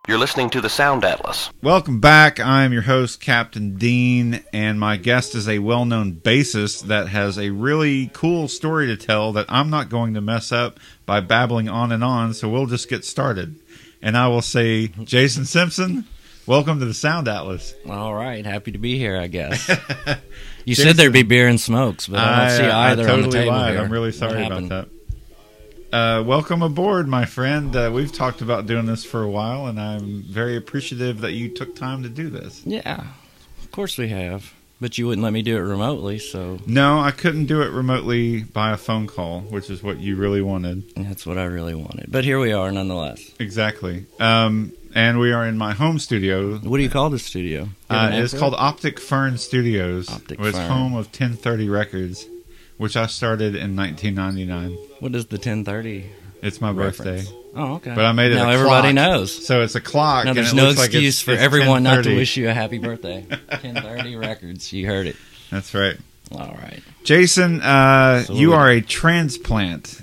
You're listening to the Sound Atlas. Welcome back. I'm your host, Captain Dean, and my guest is a well-known bassist that has a really cool story to tell that I'm not going to mess up by babbling on and on, so we'll just get started. And I will say, Jason Simpson, welcome to the Sound Atlas. All right, happy to be here, I guess. You Jason, said there'd be beer and smokes, but I don't see either totally on the table lied. here. I'm really sorry about that. Welcome aboard, my friend. We've talked about doing this for a while, and I'm very appreciative that you took time to do this. Yeah, of course we have. But you wouldn't let me do it remotely, so... No, I couldn't do it remotely by a phone call, which is what you really wanted. That's what I really wanted. But here we are, nonetheless. Exactly. And we are in my home studio. What do you call the studio? It's called Optic Fern Studios. Optic It's Fern. home of 1030 Records, which I started in 1999. What is the 1030? It's my birthday. Oh, okay. But I made it now a everybody clock. knows. So it's a clock. Now there's and it no looks excuse like for everyone not to 10:30. wish you a happy birthday. 1030 Records. You heard it. That's right. All right. Jason, you are a transplant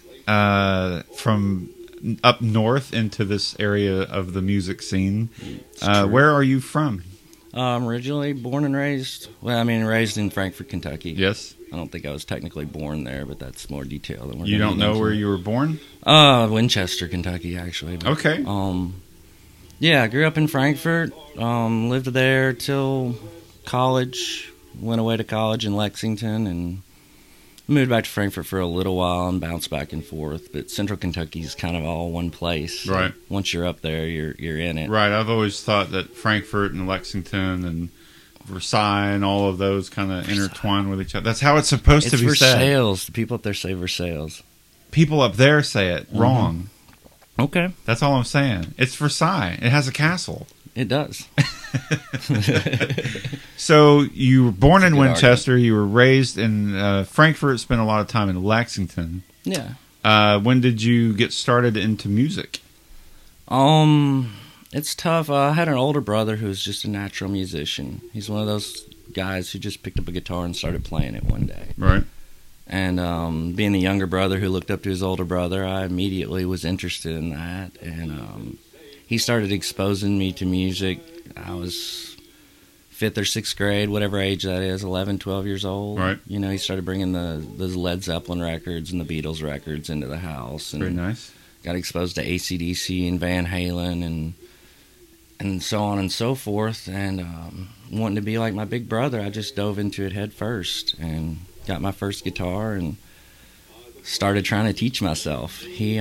from up north into this area of the music scene. Where are you from? I'm originally born and raised. Well, I mean, raised in Frankfort, Kentucky. Yes. I don't think I was technically born there, but that's more detail than we're You gonna don't get know into. where you were born? Winchester, Kentucky, actually. But, Okay. Yeah, I grew up in Frankfort. Lived there till college. Went away to college in Lexington and moved back to Frankfort for a little while and bounced back and forth. But Central Kentucky is kind of all one place. So right. Once you're up there, you're in it. Right. I've always thought that Frankfort and Lexington and Versailles and all of those kind of intertwine with each other. That's how it's supposed to be said. Versailles. The people up there say Versailles. People up there say it wrong. Okay. That's all I'm saying. It's Versailles. It has a castle. It does. So you were born in Winchester. argument. You were raised in Frankfort. Spent a lot of time in Lexington. Yeah. When did you get started into music? It's tough. I had an older brother who was just a natural musician. He's one of those guys who just picked up a guitar and started playing it one day. Right. And being the younger brother who looked up to his older brother, I immediately was interested in that. And he started exposing me to music. I was 5th or 6th grade, whatever age that is, 11, 12 years old. Right. You know, he started bringing those Led Zeppelin records and the Beatles records into the house. And Very nice. got exposed to AC/DC and Van Halen and so on and so forth. And wanting to be like my big brother, I just dove into it head first and got my first guitar and started trying to teach myself.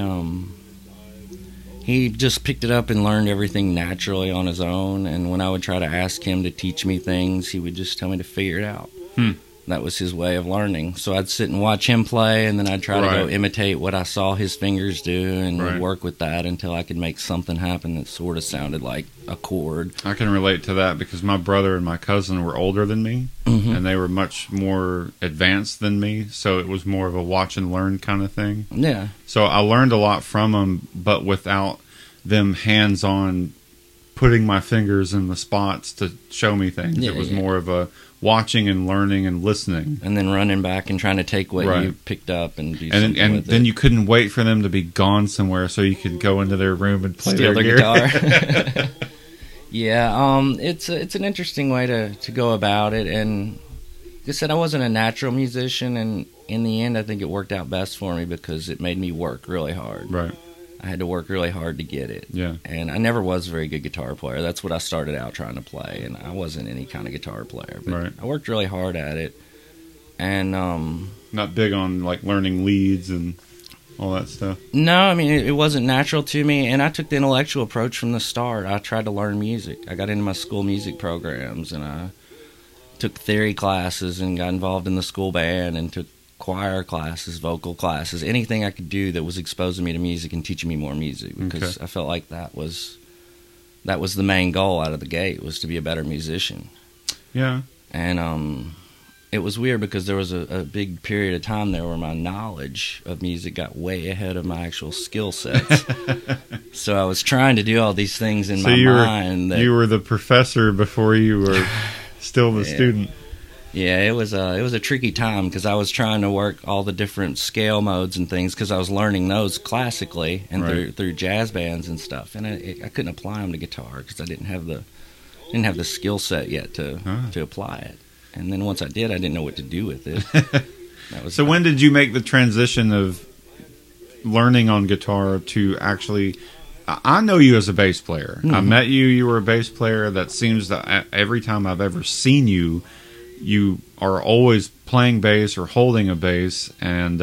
He just picked it up and learned everything naturally on his own, and when I would try to ask him to teach me things, he would just tell me to figure it out. That was his way of learning. So I'd sit and watch him play, and then I'd try to go imitate what I saw his fingers do, and would work with that until I could make something happen that sort of sounded like a chord. I can relate to that because my brother and my cousin were older than me, and they were much more advanced than me, so it was more of a watch and learn kind of thing. Yeah. So I learned a lot from them, but without them hands-on putting my fingers in the spots to show me things. Yeah, it was yeah. more of a watching and learning and listening. And then running back and trying to take what you picked up and do And something with then it. you couldn't wait for them to be gone somewhere so you could go into their room and play Steal their their gear. guitar. Yeah, it's an interesting way to go about it. And like I said, I wasn't a natural musician, and in the end, I think it worked out best for me because it made me work really hard. Right. I had to work really hard to get it. Yeah. And I never was a very good guitar player. That's what I started out trying to play, and I wasn't any kind of guitar player. But I worked really hard at it. And not big on like learning leads and all that stuff. no, I mean, it wasn't natural to me, and I took the intellectual approach from the start. I tried to learn music. I got into my school music programs, and I took theory classes and got involved in the school band and took choir classes, vocal classes, anything I could do that was exposing me to music and teaching me more music, because I felt like that was the main goal out of the gate, was to be a better musician. Yeah. And it was weird because there was a big period of time there where my knowledge of music got way ahead of my actual skill sets. So I was trying to do all these things in my mind. You were the professor before you were still the student. Yeah, it was a tricky time because I was trying to work all the different scale modes and things because I was learning those classically and Right. through jazz bands and stuff, and I couldn't apply them to guitar because I didn't have the skill set yet to apply it. And then once I did, I didn't know what to do with it. That was So when did you make the transition of learning on guitar to actually? I know you as a bass player. I met you. You were a bass player. That seems that every time I've ever seen you, you are always playing bass or holding a bass. And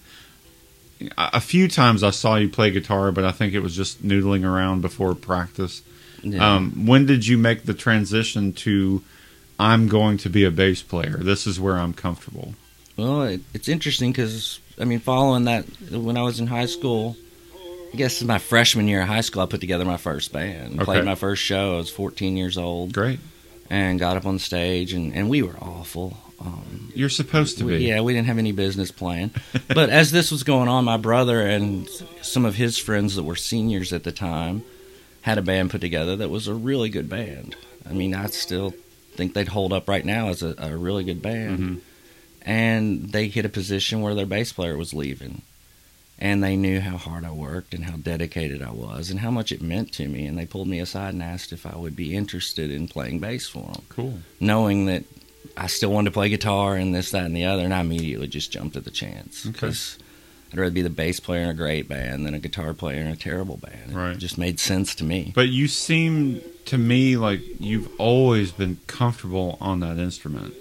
a few times I saw you play guitar, but I think it was just noodling around before practice. Yeah. When did you make the transition to I'm going to be a bass player? This is where I'm comfortable. Well, it's interesting because, I mean, following that, when I was in high school, I guess in my freshman year of high school, I put together my first band. Okay. Played my first show. I was 14 years old. Great. And got up on stage, and we were awful. You're supposed to be. We didn't have any business playing. But as this was going on, my brother and some of his friends that were seniors at the time had a band put together that was a really good band. I mean, I still think they'd hold up right now as a really good band. Mm-hmm. And they hit a position where their bass player was leaving. And they knew how hard I worked and how dedicated I was and how much it meant to me. And they pulled me aside and asked if I would be interested in playing bass for them. Cool. Knowing that I still wanted to play guitar and this, that, and the other. And I immediately just jumped at the chance. Okay. Because I'd rather be the bass player in a great band than a guitar player in a terrible band. Right. It just made sense to me. But you seem to me like you've always been comfortable on that instrument.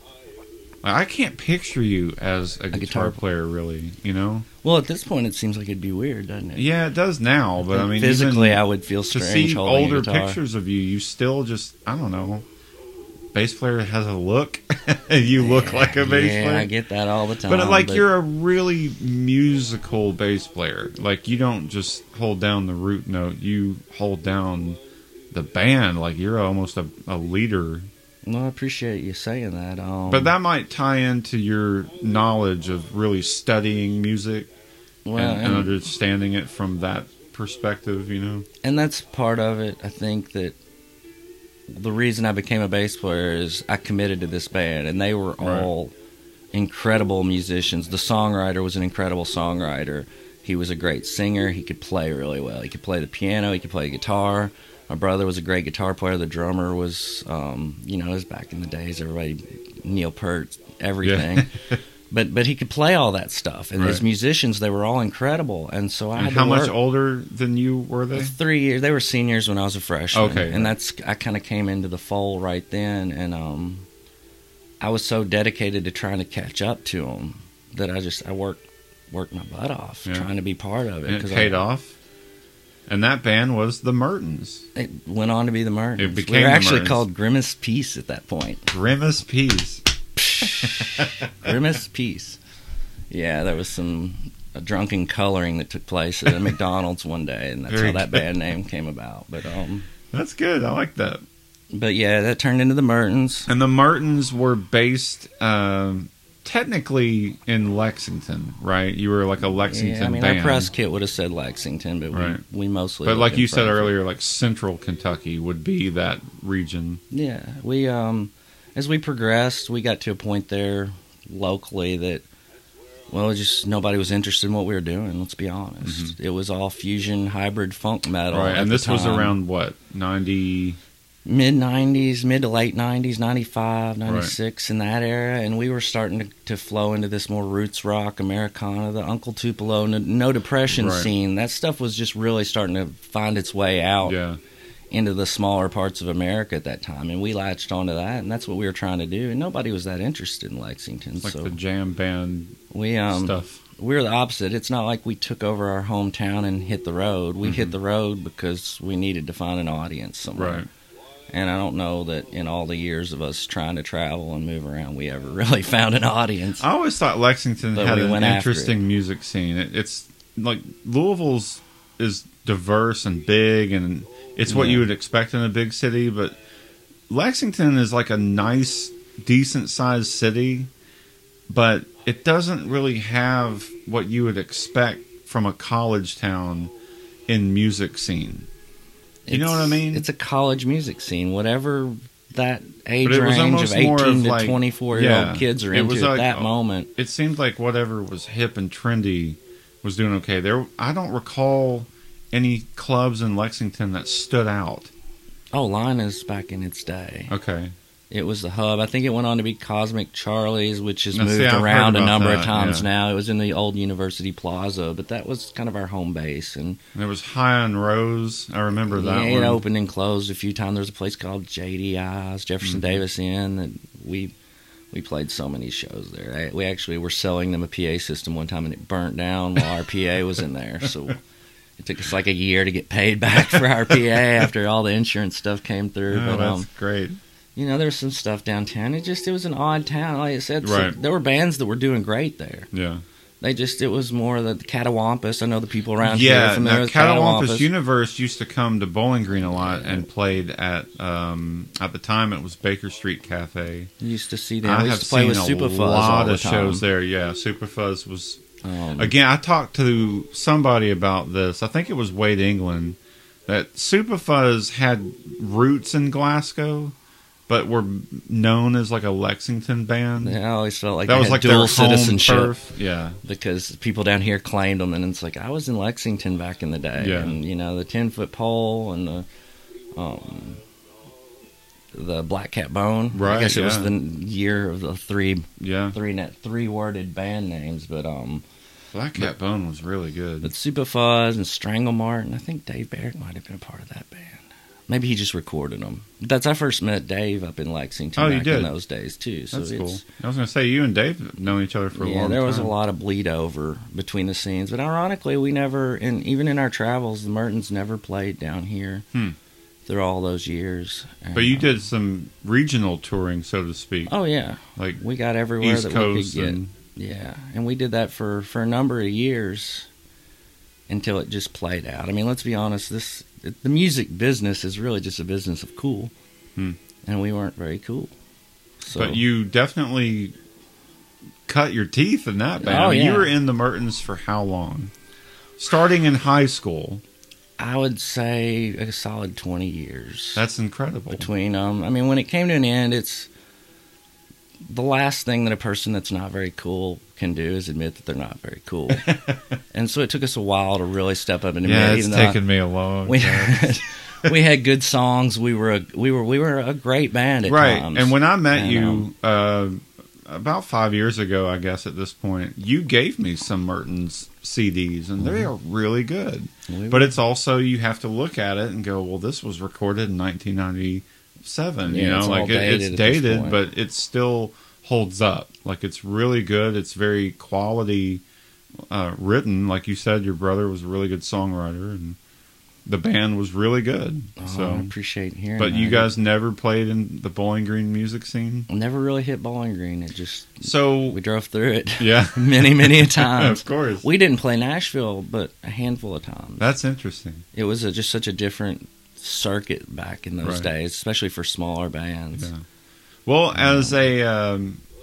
I can't picture you as a guitar player, really, you know? Well, at this point, it seems like it'd be weird, doesn't it? Yeah, it does now, but I mean, physically, even I would feel to strange see holding a older guitar. pictures of you, you still just, I don't know, bass player has a look. You look like a bass Yeah, player. I get that all the time. But like you're a really musical bass player. Like you don't just hold down the root note, you hold down the band. Like you're almost a leader. Well, I appreciate you saying that. But that might tie into your knowledge of really studying music and understanding it from that perspective, you know? And that's part of it. I think that the reason I became a bass player is I committed to this band, and they were all incredible musicians. The songwriter was an incredible songwriter. He was a great singer. He could play really well. He could play the piano. He could play guitar. My brother was a great guitar player. The drummer was, it was back in the days, everybody, Neil Peart, everything. Yeah. But he could play all that stuff. And Right. as musicians, they were all incredible. And so I And had how to much work. older than you were they? 3 years. They were seniors when I was a freshman. Okay. And I kind of came into the fold right then. And I was so dedicated to trying to catch up to them that I worked my butt off trying to be part of it. And it paid off. And that band was the Mertens. It went on to be the Mertens. It became we were the actually Mertens. called Grimace Peace at that point. Grimace Peace. Grimace Peace. Yeah, there was a drunken coloring that took place at a McDonald's one day, and that's Very how that good. band name came about. That's good. I like that. But yeah, that turned into the Mertens. And the Mertens were based technically in Lexington, right? You were like a Lexington Yeah, I mean, band. our press kit would have said Lexington, but Right. we mostly. But lived like in you said Frankfort. earlier, like Central Kentucky would be that region. Yeah, we as we progressed, we got to a point there locally that, well, just nobody was interested in what we were doing. Let's be honest. It was all fusion, hybrid, funk metal. Right. at And the this was time. around what? 90. Mid 90s, mid to late 90s, 95, 96 in that era, and we were starting to flow into this more roots rock, Americana, the Uncle Tupelo, no depression Right. scene. That stuff was just really starting to find its way out Yeah. into the smaller parts of America at that time, and we latched onto that, and that's what we were trying to do. And nobody was that interested in Lexington, Like so the jam band we stuff. we're the opposite. It's not like we took over our hometown and hit the road. We hit the road because we needed to find an audience somewhere. Right. And I don't know that in all the years of us trying to travel and move around, we ever really found an audience. I always thought Lexington But had we an went after interesting music scene. It's like Louisville's is diverse and big, and it's what Yeah. you would expect in a big city. But Lexington is like a nice, decent-sized city, but it doesn't really have what you would expect from a college town in music scene. You know what I mean? It's a college music scene. Whatever that age But it was range of almost more 18 of to like- 24-year-old yeah, kids are it into was at like- that moment. It seemed like whatever was hip and trendy was doing okay. I don't recall any clubs in Lexington that stood out. Oh, Lina's back in its day. Okay. It was the hub. I think it went on to be Cosmic Charlie's, which has Now, see, moved I've around heard a about number of that, times yeah. now. It was in the old University Plaza, but that was kind of our home base. And There was High on Rose. I remember that yeah, one. it opened and closed a few times. There was a place called JDI's, Jefferson Mm-hmm. Davis Inn, and we played so many shows there. We actually were selling them a PA system one time, and it burnt down while our PA was in there. So it took us like a year to get paid back for our PA after all the insurance stuff came through. Oh, but that's great. you know, there was some stuff downtown. It was an odd town. Like I said, so Right. there were bands that were doing great there. Yeah. It was more the Catawampus. I know the people around here are Yeah, familiar now with Catawampus Catawampus. Universe used to come to Bowling Green a lot and played at the time it was Baker Street Cafe. You used to see them. I We have used to play seen with a Superfuzz lot all the of time. shows there. Yeah, Superfuzz was. Um, Again, I talked to somebody about this. I think it was Wade England that Superfuzz had roots in Glasgow, but were known as like a Lexington band. I always felt like that they was had like dual their home citizenship. turf. Yeah, Because people down here claimed them, and it's like, I was in Lexington back in the day. Yeah. And, you know, the 10-foot pole and the Black Cat Bone. Right, I guess it was yeah. the year of the yeah. three-worded band names. But Black Cat Bone was really good. Superfuzz and Strangle Martin, I think Dave Barrett might have been a part of that band. Maybe he just recorded them. That's I first met Dave up in Lexington Oh, you back did? in those days, too. So That's it's, cool. I was going to say, you and Dave have known each other for a long time. there was a lot of bleed over between the scenes. But ironically, we never, and even in our travels, the Mertens never played down here through all those years. And, But you did some regional touring, so to speak. Oh, yeah. Like We got everywhere East that Coast we could get. and Yeah. And we did that for a number of years until it just played out. I mean, let's be honest, the music business is really just a business of cool. And we weren't very cool. So, But you definitely cut your teeth in that band. Oh, I mean, yeah. You were in the Mertens for how long? Starting in high school. I would say a solid 20 years. That's incredible. Between I mean, when it came to an end, it's the last thing that a person that's not very cool can do is admit that they're not very cool. And so it took us a while to really step up and admit. Yeah, it's even though taken me a long we time. had, we had good songs. We were a great band at Right. times. And when I met And, you about 5 years ago, I guess at this point, you gave me some Mertens CDs, and they are really good. But it's also, you have to look at it and go, well, this was recorded in 1997. Yeah, you know, it's all like dated it's at this dated, point. but it still holds up. Like it's really good. It's very quality written. Like you said, your brother was a really good songwriter, and the band was really good. I appreciate hearing But that. you guys never played in the Bowling Green music scene? never really hit Bowling Green. It just So, we drove through it yeah. many a times. Of course. We didn't play Nashville, but a handful of times. That's interesting. It was just such a different circuit back in those Right. days, especially for smaller bands. Yeah. Well, as a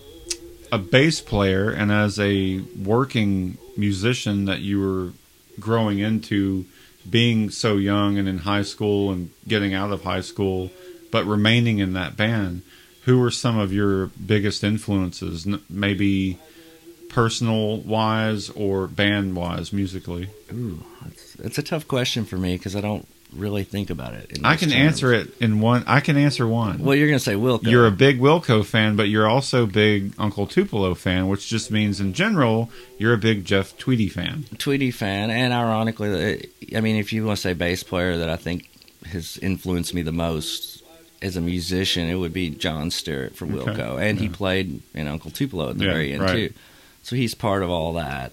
bass player and as a working musician that you were growing into, being so young and in high school and getting out of high school, but remaining in that band, who were some of your biggest influences, maybe personal wise or band wise, musically? Ooh, it's a tough question for me because I don't really think about it. I can answer it in one. I can answer one. Well, you're going to say Wilco. You're a big Wilco fan, but you're also a big Uncle Tupelo fan, which just means in general you're a big Jeff Tweedy fan. Tweedy fan, and ironically, I mean, if you want to say bass player that I think has influenced me the most as a musician, it would be John Stewart from Okay. Wilco, and he Yeah. played in Uncle Tupelo at the Yeah, very end right. too. So he's part of all that.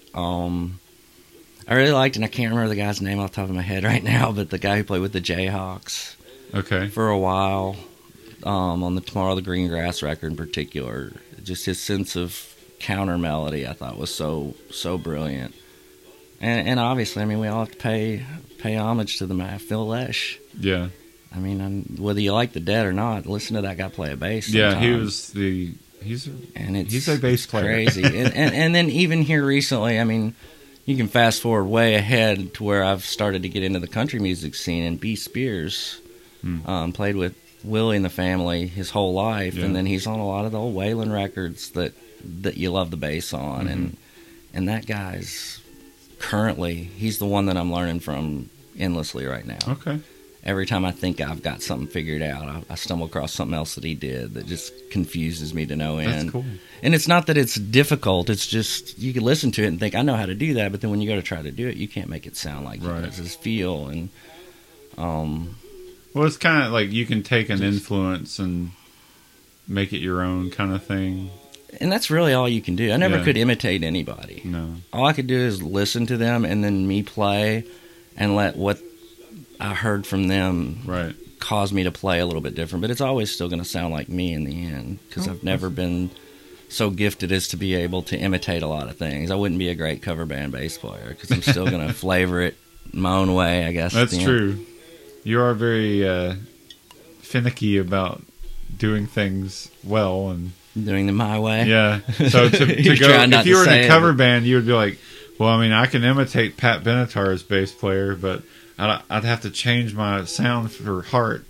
I really liked, and I can't remember the guy's name off the top of my head right now, but the guy who played with the Jayhawks Okay. for a while, on the Tomorrow the Green Grass record in particular, just his sense of counter melody I thought was so brilliant. And obviously, I mean, we all have to pay homage to the man, Phil Lesh. Yeah. I mean, whether you like the Dead or not, listen to that guy play a bass. Yeah, he sometimes. was he's And it's, he's a bass it's player. crazy. and then even here recently, I mean, you can fast forward way ahead to where I've started to get into the country music scene, and B. Spears played with Willie and the Family his whole life, Yeah. and then he's on a lot of the old Waylon records that you love the bass on, Mm-hmm. and that guy's currently, he's the one that I'm learning from endlessly right now. Okay. Every time I think I've got something figured out, I stumble across something else that he did that just confuses me to no end. That's cool. And it's not that it's difficult, it's just you can listen to it and think, I know how to do that, but then when you go to try to do it, you can't make it sound like Right. it does. His feel and Well, it's kind of like you can take an influence and make it your own kind of thing. and that's really all you can do. I never Yeah. could imitate anybody. No. All I could do is listen to them and then me play and let what I heard from them Right. cause me to play a little bit different. But it's always still going to sound like me in the end because Oh, I've never been so gifted as to be able to imitate a lot of things. I wouldn't be a great cover band bass player because I'm still going to flavor it my own way, I guess. That's at the end. true. You are very finicky about doing things well, and Doing them my way. yeah. So to You're go, trying not if you to were in say a it, cover but- band, you would be like, well, I mean, I can imitate Pat Benatar's bass player, but I'd have to change my sound for Heart.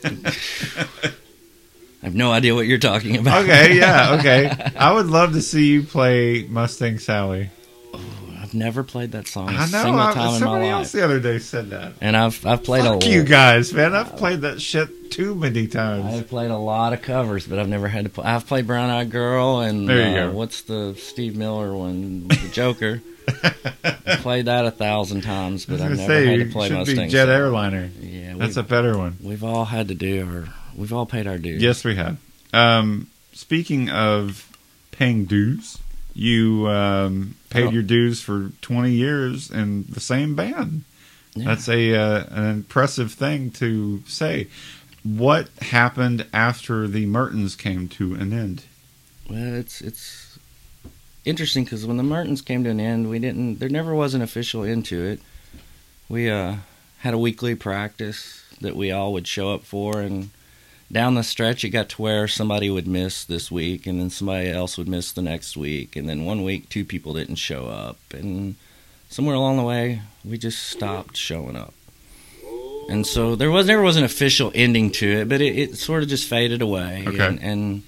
I have no idea what you're talking about. Okay, yeah, okay. I would love to see you play Mustang Sally. I've never played that song a I know. single time in my Somebody life. else the other day said that. And I've played Fuck a you guys, man. I've played that shit too many times. I've played a lot of covers, but I've never had to play. I've played Brown Eyed Girl and There you go. what's the Steve Miller one, The Joker. I played that 1,000 times, but I I've was never gonna say, had you to play should Mustang. be Jet Sally. Airliner. Yeah, That's a better one. we've all had to we've all paid our dues. Yes, we have. Speaking of paying dues, you paid your dues for 20 years in the same band. Yeah. That's an impressive thing to say. What happened after the Mertens came to an end? Well, it's interesting because when the Mertens came to an end, there never was an official end to it. We had a weekly practice that we all would show up for, and down the stretch it got to where somebody would miss this week, and then somebody else would miss the next week, and then one week 2 people didn't show up, and somewhere along the way we just stopped showing up. And so there never was an official ending to it, but it sort of just faded away. Okay. And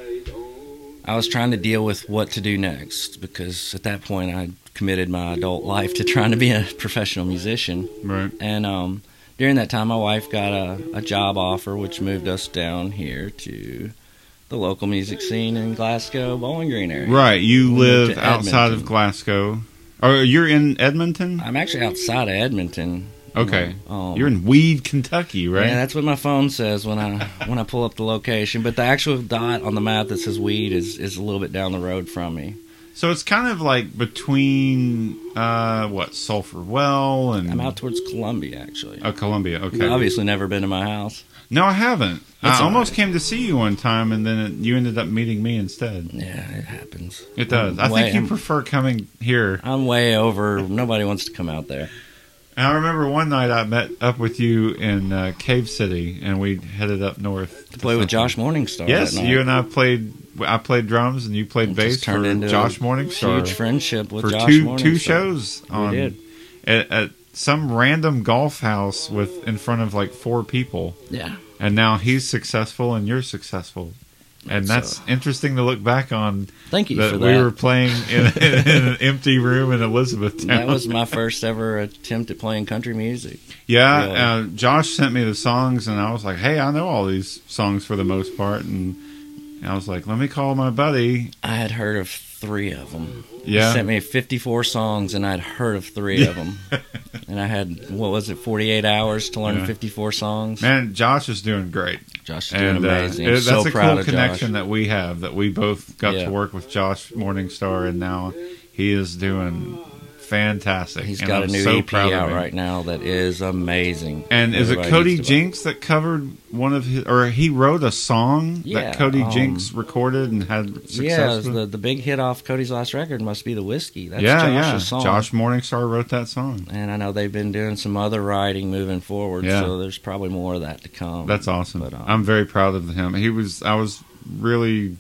I was trying to deal with what to do next, because at that point I committed my adult life to trying to be a professional musician. Right. And during that time, my wife got a job offer, which moved us down here to the local music scene in Glasgow, Bowling Green area. Right. You We live moved to outside of Edmonton. Glasgow. Oh, you're in Edmonton? I'm actually outside of Edmonton. Okay. Um, You're in Weed, Kentucky, right? Yeah, that's what my phone says when I pull up the location. But the actual dot on the map that says Weed is a little bit down the road from me. So it's kind of like between Sulphur Well and I'm out towards Columbia, actually. Columbia. You've Okay. obviously never been to my house. No, I haven't. That's I all almost right. came to see you one time, and then you ended up meeting me instead. Yeah, it happens. It does. I think you prefer coming here. I'm way over. Nobody wants to come out there. And I remember one night I met up with you in Cave City, and we headed up north To play with Josh Morningstar. Yes, that night. you and I played. I played drums, and you played It bass just turned for into Josh a Morningstar huge friendship with for Josh two Morningstar. shows on did. At some random golf house with in front of like 4 people. Yeah. And now he's successful and you're successful. And that's interesting to look back on. Thank you That for we that. were playing in an empty room in Elizabethtown. That was my first ever attempt at playing country music. Yeah, Really. Josh sent me the songs, and I was like, hey, I know all these songs for the most part. And I was like, let me call my buddy. I had heard of 3 of them. Yeah. He sent me 54 songs, and I'd heard of 3 of them. And I had, 48 hours to learn Yeah. 54 songs. Man, Josh is doing great. Josh is doing And amazing. I'm that's so a proud cool of connection Josh. that we have, that we both got Yeah. to work with Josh Morningstar, and now he is doing fantastic. He's And got I'm a new so EP proud of out him. right now that is amazing. And is it Everybody Cody needs to buy it. Jinks that covered one of his, or he wrote a song Yeah, that Cody Jinks recorded and had success Yeah, it with? was the big hit off Cody's last record must be The Whiskey. That's yeah. Josh's song. Josh Morningstar wrote that song. And I know they've been doing some other writing moving forward, Yeah. so there's probably more of that to come. That's awesome. But, I'm very proud of him. I was really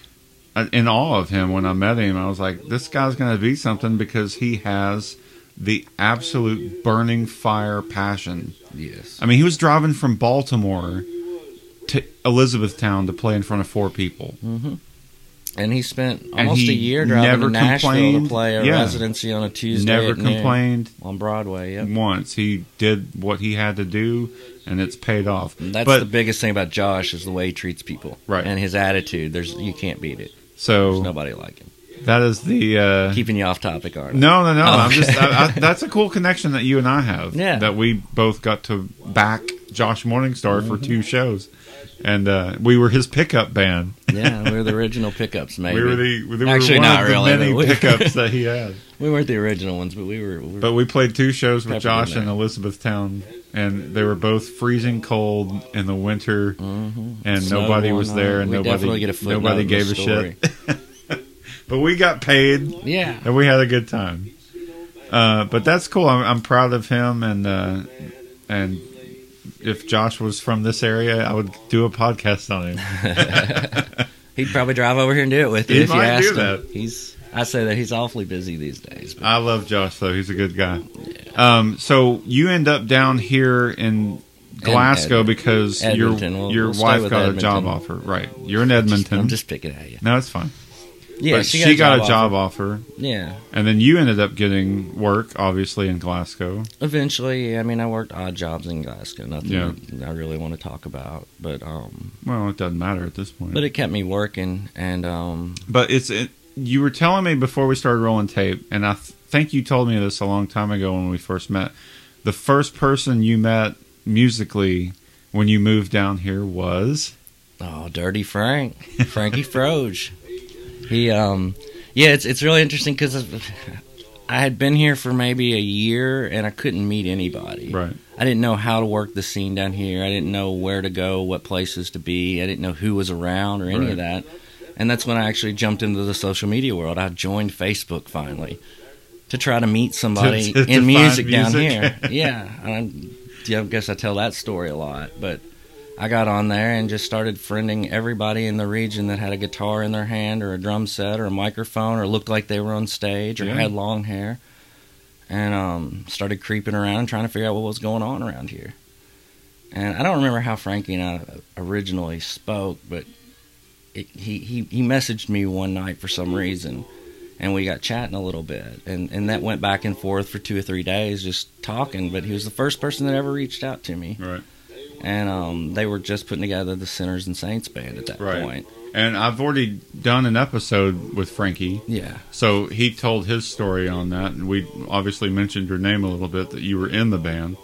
in awe of him when I met him. I was like, this guy's going to be something, because he has the absolute burning fire passion. Yes. I mean, he was driving from Baltimore to Elizabethtown to play in front of 4 people. Mm-hmm. And he spent And almost he a year driving never to Nashville to complained. play a Yeah. residency on a Tuesday Never at noon complained on Broadway. Yep. once. He did what he had to do, and it's paid off. That's but the biggest thing about Josh is the way he treats people, Right. And his attitude. You can't beat it. There's so nobody like him. that is the. Keeping you off topic, aren't I? No. Oh, I'm okay. just. that's a cool connection that you and I have. Yeah. That we both got to back Josh Morningstar for Mm-hmm. 2 shows, and we were his pickup band. Yeah, we were the original pickups. Maybe We were Actually, one not of the really, many but we- pickups that he had. we weren't the original ones, but we were. But we played 2 shows with Peppered Josh in in there. Elizabethtown, and they were both freezing cold in the winter, and Snow nobody going was there, on. and We definitely get a footnote nobody in the gave a story. shit. But we got paid, Yeah. and we had a good time. But that's cool. I'm proud of him, and if Josh was from this area, I would do a podcast on him. He'd probably drive over here and do it with you He if you might do asked him. that. I say that he's awfully busy these days. But I love Josh, though. He's a good guy. So you end up down here in Glasgow Edmonton. because Edmonton. your We'll stay wife with got a Edmonton. job offer. Right. You're in Edmonton. I'm just picking at you. No, it's fine. Yeah, but she got a job offer. Yeah. And then you ended up getting work, obviously, in Glasgow. Eventually, I mean, I worked odd jobs in Glasgow. Nothing Yeah. I really want to talk about, but Well, it doesn't matter at this point. it kept me working, and But you were telling me before we started rolling tape, and I think you told me this a long time ago when we first met. The first person you met musically when you moved down here was Dirty Frankie Froge. He, it's really interesting because I had been here for maybe a year and I couldn't meet anybody. right. I didn't know how to work the scene down here. I didn't know where to go, what places to be. I didn't know who was around or any of that. And that's when I actually jumped into the social media world. I joined Facebook finally to try to meet somebody To in music find down music. here. Yeah. I guess I tell that story a lot. But I got on there and just started friending everybody in the region that had a guitar in their hand or a drum set or a microphone or looked like they were on stage or Yeah. had long hair. And started creeping around and trying to figure out what was going on around here. And I don't remember how Frankie and I originally spoke, but he messaged me one night for some reason, and we got chatting a little bit, and that went back and forth for 2 or 3 days just talking. But he was the first person that ever reached out to me, Right. and they were just putting together the Sinners and Saints band at that Right. point. And I've already done an episode with Frankie. Yeah, So he told his story on that, and we obviously mentioned your name a little bit, that you were in the band.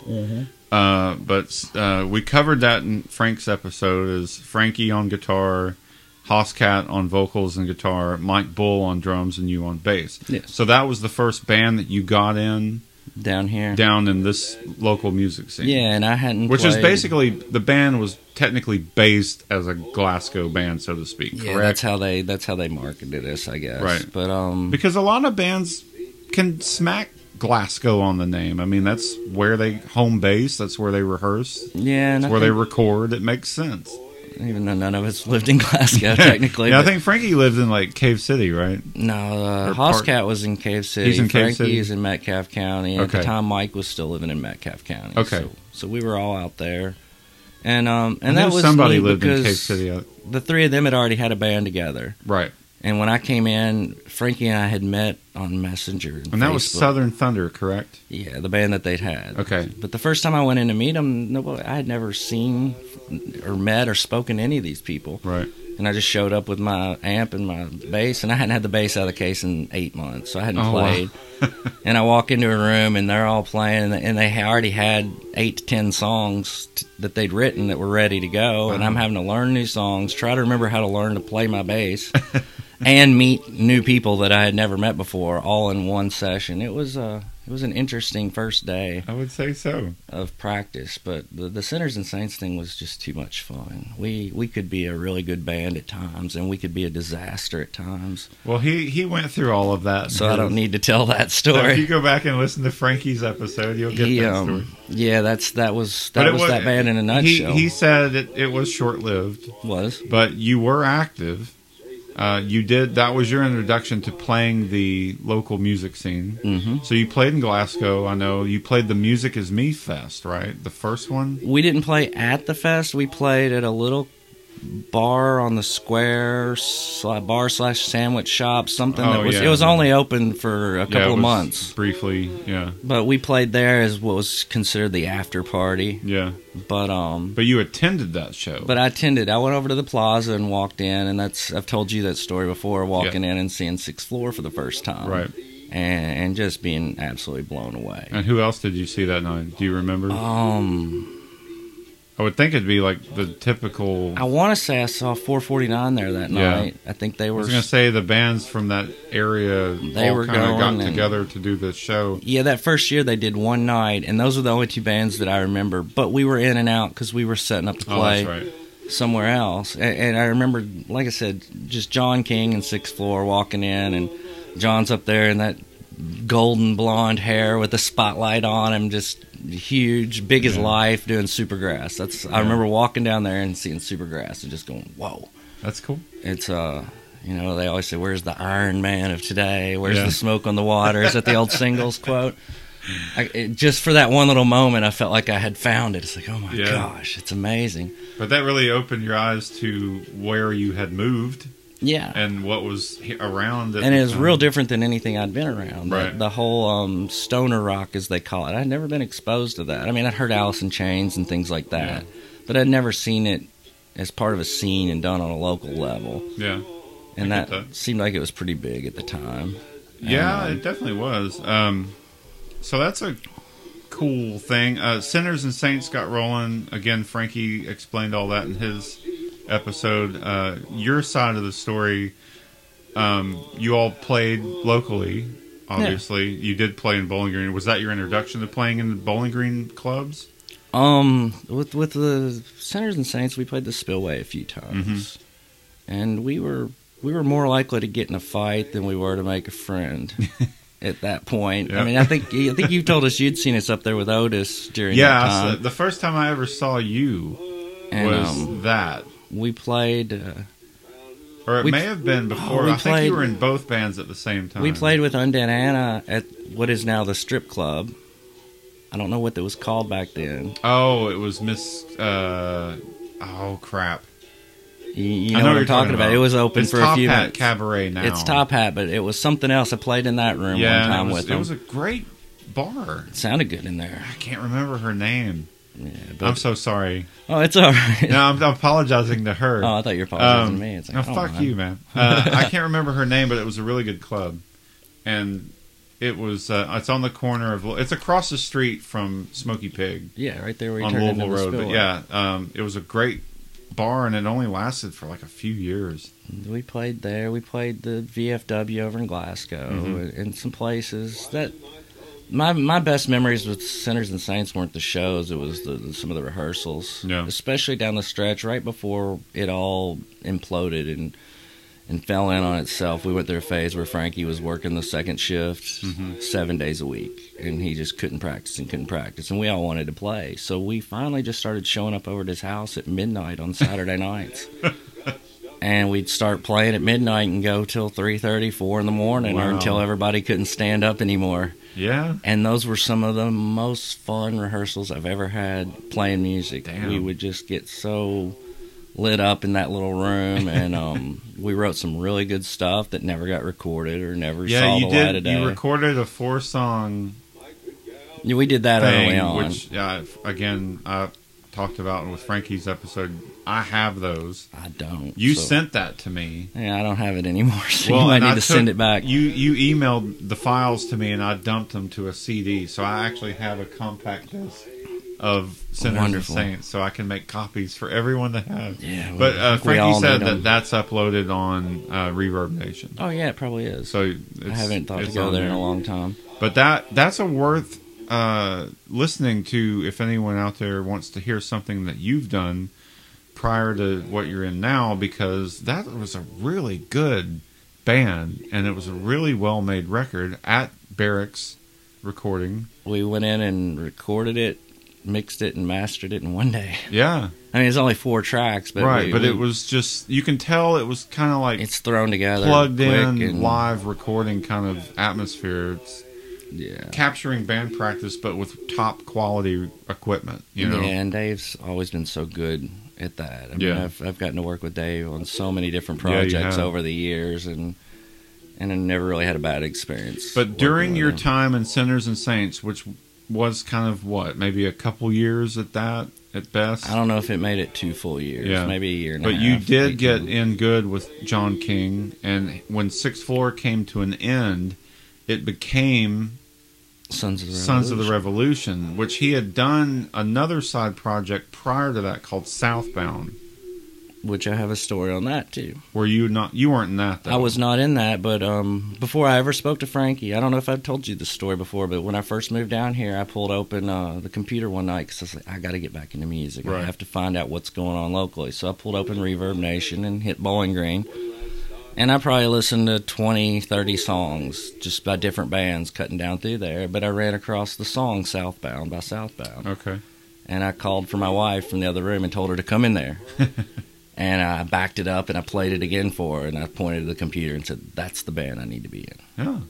But we covered that in Frank's episode as Frankie on guitar, Hosscat on vocals and guitar, Mike Bull on drums, and you on bass. Yes. So that was the first band that you got in down here. down in this local music scene. Yeah, and I hadn't Which is played- basically, the band was technically based as a Glasgow band, so to speak. yeah. Correct? That's how they marketed us, I guess. Right. But Because a lot of bands can smack Glasgow on the name. I mean, that's where they home base. That's where they rehearse. yeah, and That's I where they think- record. It makes sense. even though none of us lived in Glasgow technically. Yeah, I but- think Frankie lived in like Cave City, right? No, Or Hosscat was in Cave City. He's in Cave Frankie City? is in Metcalfe County. At the Okay. time, Mike was still living in Metcalfe County. Okay. So we were all out there, and I that knew was somebody neat lived in because Cave City. The 3 of them had already had a band together, Right. and when I came in, Frankie and I had met on Messenger. And that was Facebook. Southern Thunder, correct? Yeah, the band that they'd had. Okay. But the first time I went in to meet them, I had never seen or met or spoken to any of these people. Right. And I just showed up with my amp and my bass, and I hadn't had the bass out of the case in 8 months, so I hadn't Oh, wow. played. And I walk into a room, and they're all playing, and they already had 8 to 10 songs that they'd written that were ready to go, and I'm having to learn new songs, try to remember how to learn to play my bass, and meet new people that I had never met before, all in one session. It was an interesting first day I would say so. of practice, but the Sinners and Saints thing was just too much fun. We could be a really good band at times, and we could be a disaster at times. Well, he went through all of that. So I don't need to tell that So if you story. go back and listen to Frankie's episode, you'll get that story. Yeah, that was But it that band in a nutshell. He said it was short-lived, was. but you were active. You did. That was your introduction to playing the local music scene. Mm-hmm. So you played in Glasgow. I know you played the Music Is Me Fest, right? The first one. We didn't play at the fest. We played at a little bar on the square, bar / sandwich shop, something that was, yeah. it was only open for a couple it of was months. Briefly, yeah. But we played there as what was considered the after party. Yeah. But you attended that show. But I attended. I went over to the plaza and walked in, and I've told you that story before, walking in and seeing Sixth Floor for the first time. Right. And just being absolutely blown away. And who else did you see that night? Do you remember? I would think it'd be like the typical... I want to say I saw 449 there that night. I think they were... I was going to say the bands from that area they were kind of going got together to do this show. Yeah, that first year they did one night, and those were the only two bands that I remember. But we were in and out because we were setting up to play somewhere else. And I remember, like I said, just John King and Sixth Floor walking in, and John's up there in that golden blonde hair with the spotlight on him, just huge, big as life, doing Supergrass. I remember walking down there and seeing Supergrass and just going, whoa. That's cool. It's they always say, where's the Iron Man of today? Where's the smoke on the water? Is that the old Singles quote? Just for that one little moment, I felt like I had found it. It's like, oh my gosh, it's amazing. But that really opened your eyes to where you had moved. Yeah. And what was around. And it was real different than anything I'd been around. Right. The whole stoner rock, as they call it. I'd never been exposed to that. I mean, I'd heard Alice in Chains and things like that. Yeah. But I'd never seen it as part of a scene and done on a local level. Yeah. And that seemed like it was pretty big at the time. Yeah, it definitely was. So that's a cool thing. Sinners and Saints got rolling. Again, Frankie explained all that in his episode. Your side of the story, you all played locally, obviously. You did play in Bowling Green. Was that your introduction to playing in the Bowling Green clubs? With the Sinners and Saints, we played the Spillway a few times. And we were more likely to get in a fight than we were to make a friend at that point. Yep. I mean, I think you told us you'd seen us up there with Otis during that time. Yeah, the first time I ever saw you was that. We played... or it may have been before. I think you were in both bands at the same time. We played with Undead Anna at what is now the strip club. I don't know what that was called back then. Oh, it was Miss... oh, crap. You know what I'm talking about. It was open for a few minutes. It's Top Hat Cabaret now. It's Top Hat, but it was something else. I played in that room one time with them. It was a great bar. It sounded good in there. I can't remember her name. Yeah, I'm so sorry. Oh, it's all right. No, I'm apologizing to her. Oh, I thought you were apologizing to me. It's like, fuck you, man. I can't remember her name, but it was a really good club. And it was, it's on the corner of, it's across the street from Smoky Pig. Yeah, right there where you on turned Louisville into the Road. Spillway. But it was a great bar, and it only lasted for like a few years. We played there. We played the VFW over in Glasgow and some places that... My best memories with Sinners and Saints weren't the shows. It was some of the rehearsals, especially down the stretch right before it all imploded and fell in on itself. We went through a phase where Frankie was working the second shift 7 days a week, and he just couldn't practice, and we all wanted to play. So we finally just started showing up over at his house at midnight on Saturday nights. And we'd start playing at midnight and go till 3:30, 4 in the morning, or until everybody couldn't stand up anymore. Yeah. And those were some of the most fun rehearsals I've ever had playing music. Damn. We would just get so lit up in that little room, and we wrote some really good stuff that never got recorded or never saw the light of day. You recorded a 4-song Yeah, we did that thing, early on. Which, again, I talked about with Frankie's episode. I have those. I don't. You sent that to me. Yeah, I don't have it anymore, so you might need to send it back. You emailed the files to me, and I dumped them to a CD, so I actually have a compact disc of Sinners and Saints, so I can make copies for everyone to have. Yeah, but Frankie said that's uploaded on Reverb Nation. Oh, yeah, it probably is. So I haven't thought to go there in a long time. But that's a worth listening to if anyone out there wants to hear something that you've done prior to what you're in now, because that was a really good band, and it was a really well-made record at Barracks Recording. We went in and recorded it, mixed it, and mastered it in one day. Yeah. I mean, it's only 4 tracks, but it was just, you can tell it was kind of like it's thrown together, plugged quick in and live recording kind of atmosphere. capturing band practice, but with top quality equipment. You know, Yeah, and Dave's always been so good at that. I mean, I've gotten to work with Dave on so many different projects over the years, and I never really had a bad experience. But during your time in Sinners and Saints, which was kind of maybe a couple years at best. I don't know if it made it 2 full years, maybe a year and a half. But you did get in good with John King, and when Sixth Floor came to an end, it became Sons of the Revolution, which he had done another side project prior to that called Southbound. Which I have a story on that too. Were you not? You weren't in that, though. I was not in that, but before I ever spoke to Frankie, I don't know if I've told you this story before, but when I first moved down here, I pulled open the computer one night because I was like, I got to get back into music. Right. I have to find out what's going on locally. So I pulled open Reverb Nation and hit Bowling Green, and I probably listened to 20, 30 songs just by different bands cutting down through there. But I ran across the song Southbound by Southbound. Okay. And I called for my wife from the other room and told her to come in there. And I backed it up and I played it again for her, and I pointed to the computer and said, "That's the band I need to be in." Yeah.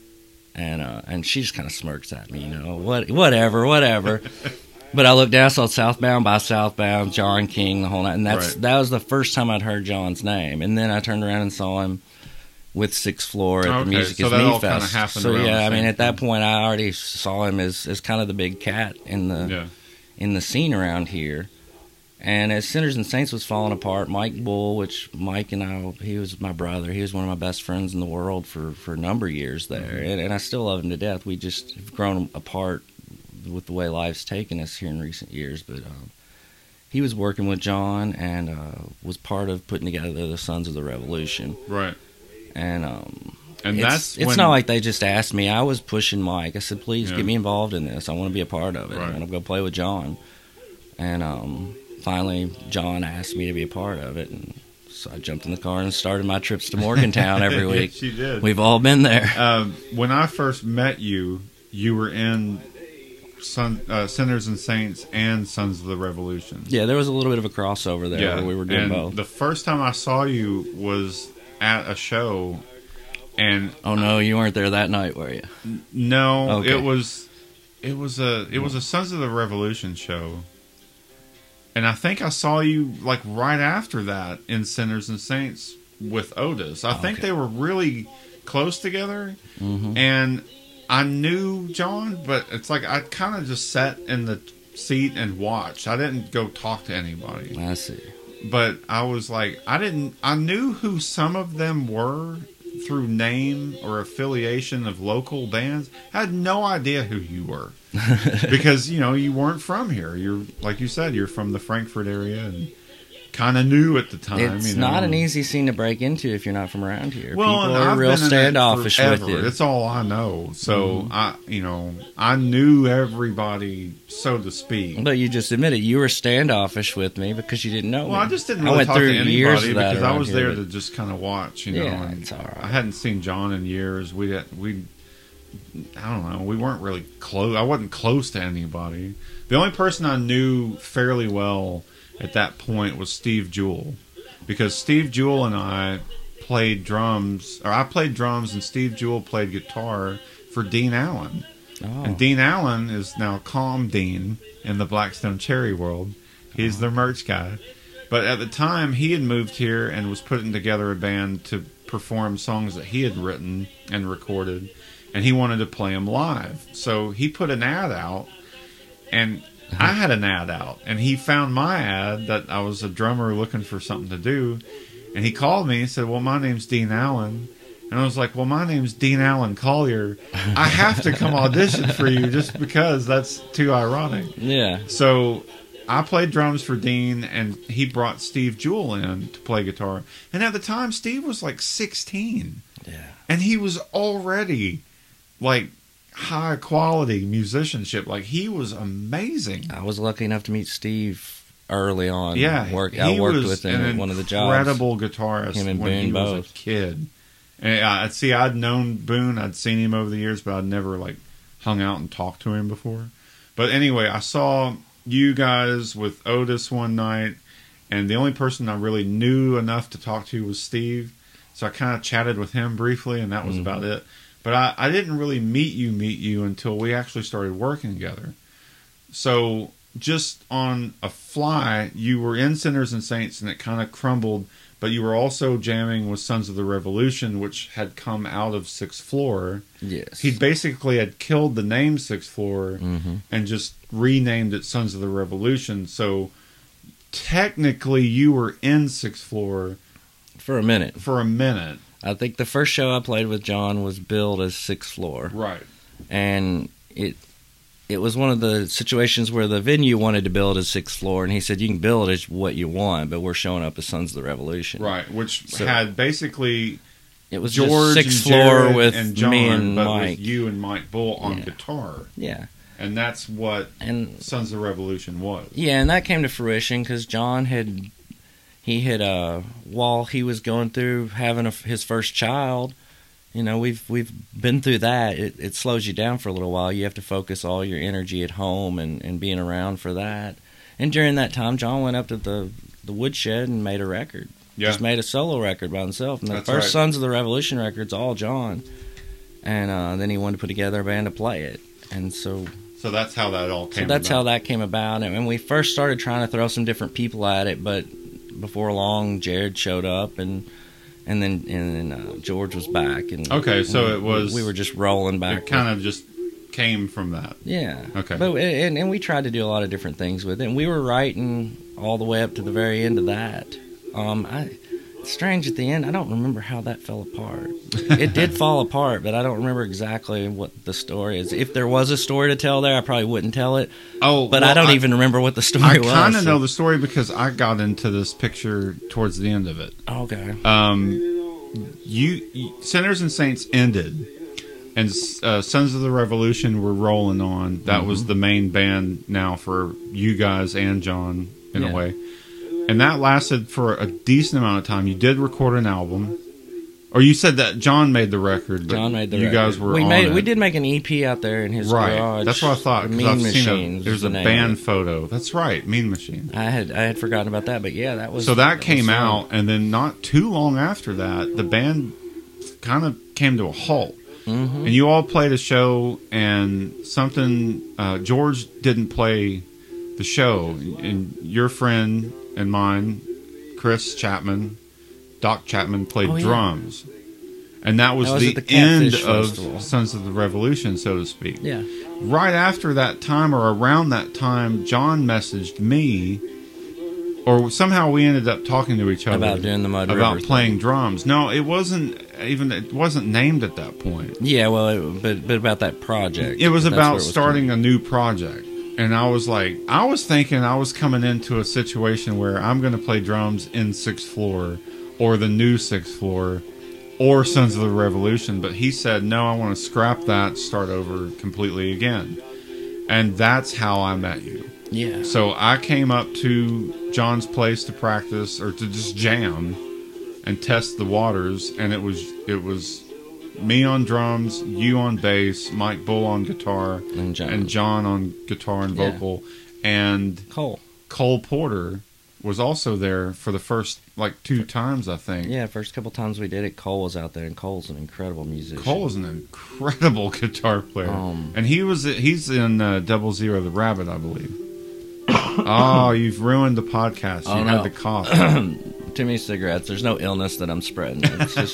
And she just kind of smirks at me, whatever. But I looked down, I saw Southbound by Southbound, John King, the whole night, and that was the first time I'd heard John's name. And then I turned around and saw him with Sixth Floor at the Music Is Me Fest. So yeah, I mean, at that point, I already saw him as kind of the big cat in the scene around here. And as Sinners and Saints was falling apart, Mike Bull, which Mike and I, he was my brother. He was one of my best friends in the world for a number of years there. And I still love him to death. We just have grown apart with the way life's taken us here in recent years. But he was working with John and was part of putting together the Sons of the Revolution. Right. And it's not like they just asked me. I was pushing Mike. I said, please get me involved in this. I want to be a part of it. Right. I want to go play with John. And finally, John asked me to be a part of it, and so I jumped in the car and started my trips to Morgantown every week. Yes, you did. We've all been there. When I first met you, you were in Sinners and Saints and Sons of the Revolution. Yeah, there was a little bit of a crossover there where we were doing both. The first time I saw you was at a show, and oh no, you weren't there that night, were you? No, okay. it was a Sons of the Revolution show. And I think I saw you like right after that in Sinners and Saints with Otis. I think they were really close together. Mm-hmm. And I knew John, but it's like I kind of just sat in the seat and watched. I didn't go talk to anybody. I see. But I was like, I knew who some of them were through name or affiliation of local bands. I had no idea who you were. Because, you weren't from here. You're, like you said, you're from the Frankfurt area and kind of new at the time. It's not an easy scene to break into if you're not from around here. Well, people are real standoffish with you. That's all I know. So, I knew everybody, so to speak. But you just admitted you were standoffish with me because you didn't know me. Well, I just didn't really talk to anybody because I was there to just kind of watch, Yeah, and it's all right. I hadn't seen John in years. I don't know. We weren't really close. I wasn't close to anybody. The only person I knew fairly well at that point was Steve Jewell, because Steve Jewell and I played drums, or I played drums and Steve Jewell played guitar for Dean Allen. Oh. And Dean Allen is now Calm Dean in the Blackstone Cherry world. He's the merch guy. But at the time, he had moved here and was putting together a band to perform songs that he had written and recorded. And he wanted to play them live. So he put an ad out, and I had an ad out. And he found my ad that I was a drummer looking for something to do. And he called me and said, well, my name's Dean Allen. And I was like, well, my name's Dean Allen Collier. I have to come audition for you just because that's too ironic. Yeah. So I played drums for Dean, and he brought Steve Jewell in to play guitar. And at the time, Steve was like 16. Yeah. And he was already like high quality musicianship. Like, he was amazing. I was lucky enough to meet Steve early on. Yeah. I worked with him at one of the jobs. Incredible guitarist him and when Boone he was both. a kid. And I'd known Boone, I'd seen him over the years, but I'd never like hung out and talked to him before. But anyway, I saw you guys with Otis one night, and the only person I really knew enough to talk to was Steve. So I kind of chatted with him briefly, and that was about it. But I didn't really meet you until we actually started working together. So just on a fly, you were in Sinners and Saints, and it kind of crumbled. But you were also jamming with Sons of the Revolution, which had come out of Sixth Floor. Yes. He basically had killed the name Sixth Floor and just renamed it Sons of the Revolution. So technically, you were in Sixth Floor for a minute. I think the first show I played with John was billed as Sixth Floor. Right. And it was one of the situations where the venue wanted to build as Sixth Floor, and he said, you can build it as what you want, but we're showing up as Sons of the Revolution. Right, which had basically it was George just Sixth and Floor Jared with and John, me and but Mike. with you and Mike Bull on guitar. Yeah. And that's what Sons of the Revolution was. Yeah, and that came to fruition because John while he was going through having his first child, you know, we've been through that. It slows you down for a little while. You have to focus all your energy at home and being around for that. And during that time, John went up to the woodshed and made a record. Yeah. Just made a solo record by himself. And the That's first right. Sons of the Revolution record's all John. And then he wanted to put together a band to play it. And so that's how that all came about. So that's how that came about. And we first started trying to throw some different people at it, but before long, Jared showed up, and then George was back. And okay, so it was we were just rolling back. It kind of just came from that. Yeah. Okay. But and we tried to do a lot of different things with it. And we were writing all the way up to the very end of that. It's strange at the end. I don't remember how that fell apart. It did fall apart, but I don't remember exactly what the story is. If there was a story to tell there, I probably wouldn't tell it. Oh, but I don't even remember what the story was. I kind of know the story because I got into this picture towards the end of it. Okay. Sinners and Saints ended, and Sons of the Revolution were rolling on. That was the main band now for you guys and John in a way. And that lasted for a decent amount of time. You did record an album. Or you said that John made the record, but John made the you record. guys were on it. We did make an EP out there in his right. garage. That's what I thought. The Because Mean I've Machine. there's a band photo. That's right, Mean Machine. I had forgotten about that, but yeah, that was. So that came out, and then not too long after that, the band kind of came to a halt. Mm-hmm. And you all played a show, and George didn't play the show, and your friend and mine, Chris Chapman, Doc Chapman, played drums. And that was the end of Sons of the Revolution, so to speak. Yeah. Right after that time, or around that time, John messaged me, or somehow we ended up talking to each other about doing the Mud River about playing thing. drums. No, it wasn't named at that point. Yeah, well, but about that project. It was about starting a new project. And I was thinking I was coming into a situation where I'm going to play drums in Sixth Floor, or the new Sixth Floor, or Sons of the Revolution. But he said, no, I want to scrap that, start over completely again. And that's how I met you. Yeah. So I came up to John's place to practice, or to just jam and test the waters. And it was me on drums, you on bass, Mike Bull on guitar, and John on guitar and vocal. And Cole Porter was also there for the first, 2 times, I think. Yeah, first couple times we did it, Cole was out there, and Cole's an incredible musician. Cole is an incredible guitar player. And he's in Double Zero the Rabbit, I believe. Oh, you've ruined the podcast. You had the cough. Too many cigarettes. There's no illness that I'm spreading. It's just...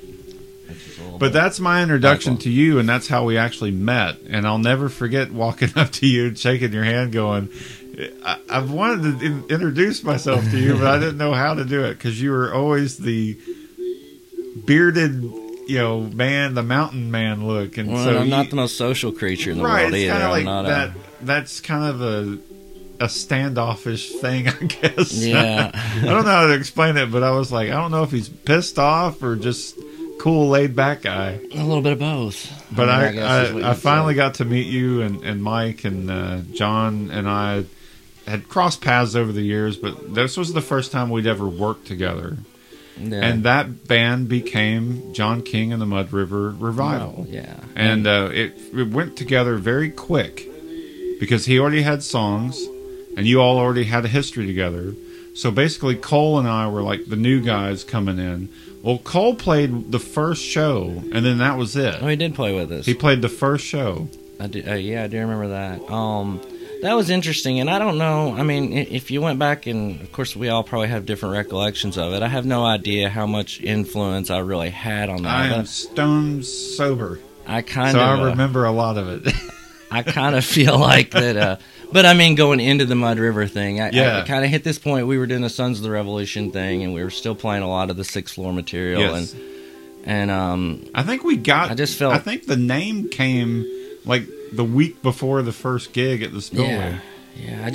But that's my introduction to you, and that's how we actually met. And I'll never forget walking up to you and shaking your hand going, I've wanted to introduce myself to you, but I didn't know how to do it, because you were always the bearded, man, the mountain man look. And so I'm not the most social creature in the world either. Kind of like that. That's kind of a standoffish thing, I guess. Yeah. I don't know how to explain it, but I was like, I don't know if he's pissed off or just cool, laid back guy. A little bit of both. But I finally got to meet you and Mike and John, and I had crossed paths over the years, but this was the first time we'd ever worked together. Yeah. And that band became John King and the Mud River Revival. Oh, yeah. And it went together very quick, because he already had songs, and you all already had a history together. So basically, Cole and I were like the new guys coming in. Well, Cole played the first show, and then that was it. Oh, he did play with us. He played the first show. I do, yeah, I do remember that. That was interesting, and I don't know. I mean, if you went back, and of course we all probably have different recollections of it. I have no idea how much influence I really had on that. I am stone sober, I kind so of. I remember a lot of it. I kind of feel like that. But I mean, going into the Mud River thing, I kind of hit this point. We were doing the Sons of the Revolution thing, and we were still playing a lot of the Sixth Floor material. Yes. And I think we got. I just felt. I think the name came like the week before the first gig at the Spillway. Yeah.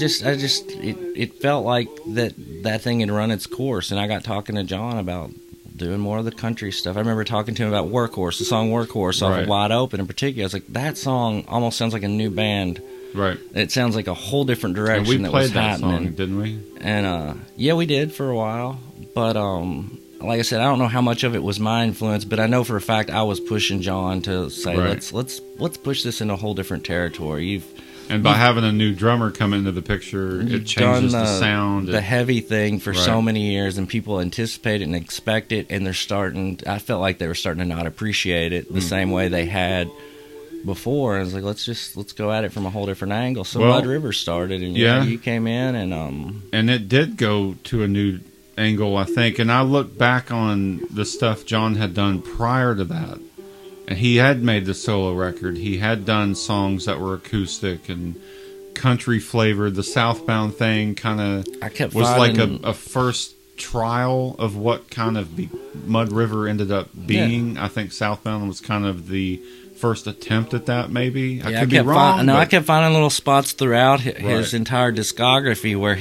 It felt like that thing had run its course, and I got talking to John about doing more of the country stuff. I remember talking to him about Workhorse, the song Workhorse off of Wide Open in particular. I was like, that song almost sounds like a new band. Right. It sounds like a whole different direction and we that played was that happening. Song, didn't we? And yeah, we did for a while. But like I said, I don't know how much of it was my influence, but I know for a fact I was pushing John to say, let's push this into a whole different territory. And by having a new drummer come into the picture, it changes the sound. The heavy thing for so many years, and people anticipate it and expect it, and I felt like they were starting to not appreciate it the same way they had before. I was like, let's go at it from a whole different angle. So Mud River started, and you came in, and it did go to a new angle, I think. And I look back on the stuff John had done prior to that. And he had made the solo record. He had done songs that were acoustic and country flavored. The Southbound thing kind of was like a first trial of what kind of Mud River ended up being. I think Southbound was kind of the first attempt at that, maybe. I could be wrong. I kept finding little spots throughout his entire discography where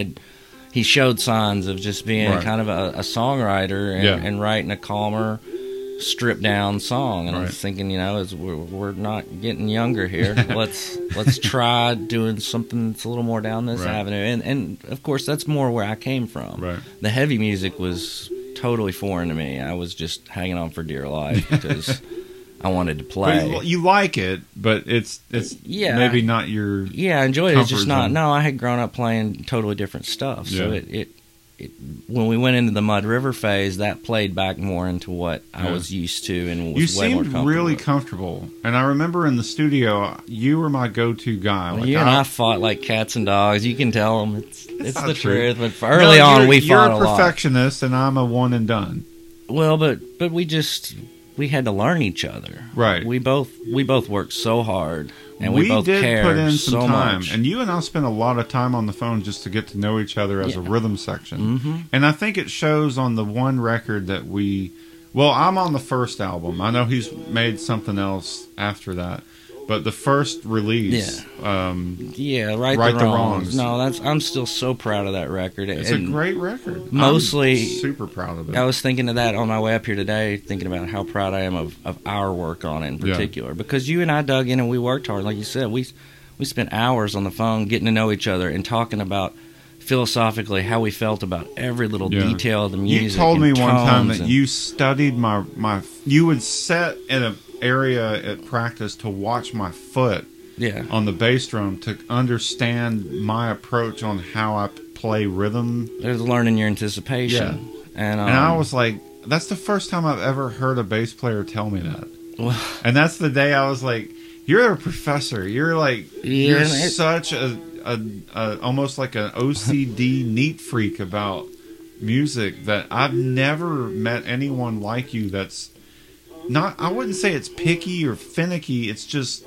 he showed signs of just being kind of a songwriter and writing a calmer, stripped down song. And I was thinking, as we're not getting younger here, let's try doing something that's a little more down this avenue. And of course that's more where I came from. The heavy music was totally foreign to me. I was just hanging on for dear life because I wanted to play. But you like it, but it's maybe not your I enjoyed it. It's just not. zone. No, I had grown up playing totally different stuff. So it when we went into the Mud River phase, that played back more into what I was used to and was way more comfortable. You seemed really comfortable. And I remember in the studio, you were my go-to guy. Well, you and I fought like cats and dogs. You can tell them it's the truth. But early on, we fought a lot. You're a perfectionist, and I'm a one and done. Well, but we had to learn each other. Right. We both worked so hard. And we both did cared put in so some time, much. and you and I spent a lot of time on the phone just to get to know each other as a rhythm section. Mm-hmm. And I think it shows on the one record that I'm on the first album. I know he's made something else after that, but the first release, Right the Wrongs. No, I'm still so proud of that record. It's a great record. Mostly, I'm super proud of it. I was thinking of that on my way up here today, thinking about how proud I am of our work on it in particular. Because you and I dug in and we worked hard. Like you said, we spent hours on the phone getting to know each other and talking about philosophically how we felt about every little detail of the music. You told me one time that you studied my you would sit in an area at practice to watch my foot on the bass drum to understand my approach on how I play rhythm. There's learning your anticipation. And I was like, that's the first time I've ever heard a bass player tell me that. Well, and that's the day I was like, you're a professor. You're like, you're such a almost like an OCD neat freak about music that I've never met anyone like you that's not, I wouldn't say it's picky or finicky. It's just,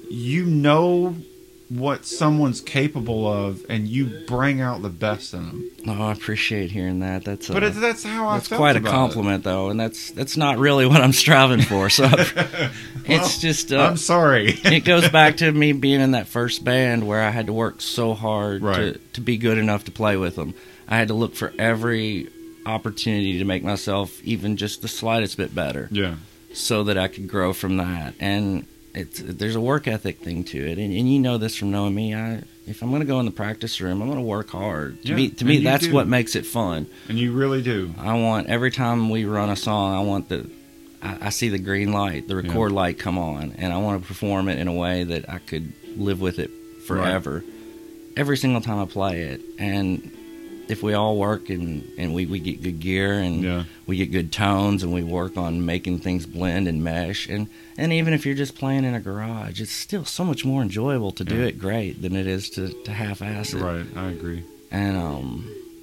what someone's capable of, and you bring out the best in them. Oh, I appreciate hearing that. That's how I felt. That's quite a compliment, though, and that's not really what I'm striving for. So it's just. I'm sorry. It goes back to me being in that first band where I had to work so hard to be good enough to play with them. I had to look for every opportunity to make myself even just the slightest bit better. Yeah. So that I could grow from that, and there's a work ethic thing to it, and you know this from knowing me. If I'm going to go in the practice room, I'm going to work hard. To me, that's what makes it fun. And you really do. I want every time we run a song, I want I see the green light, the record light come on, and I want to perform it in a way that I could live with it forever. Every single time I play it, and if we all work and we get good gear and we get good tones and we work on making things blend and mesh, and even if you're just playing in a garage, it's still so much more enjoyable to do it great than it is to half-ass it. Right, I agree. And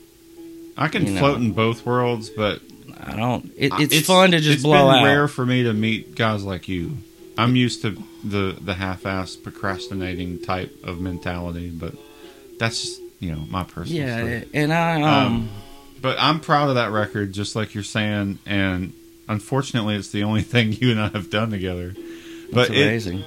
I can float in both worlds, but I don't. It's fun to just blow out. It's been rare for me to meet guys like you. I'm used to the half-ass procrastinating type of mentality, but that's just, my personal story. And but I'm proud of that record, just like you're saying, and unfortunately it's the only thing you and I have done together. But it's amazing.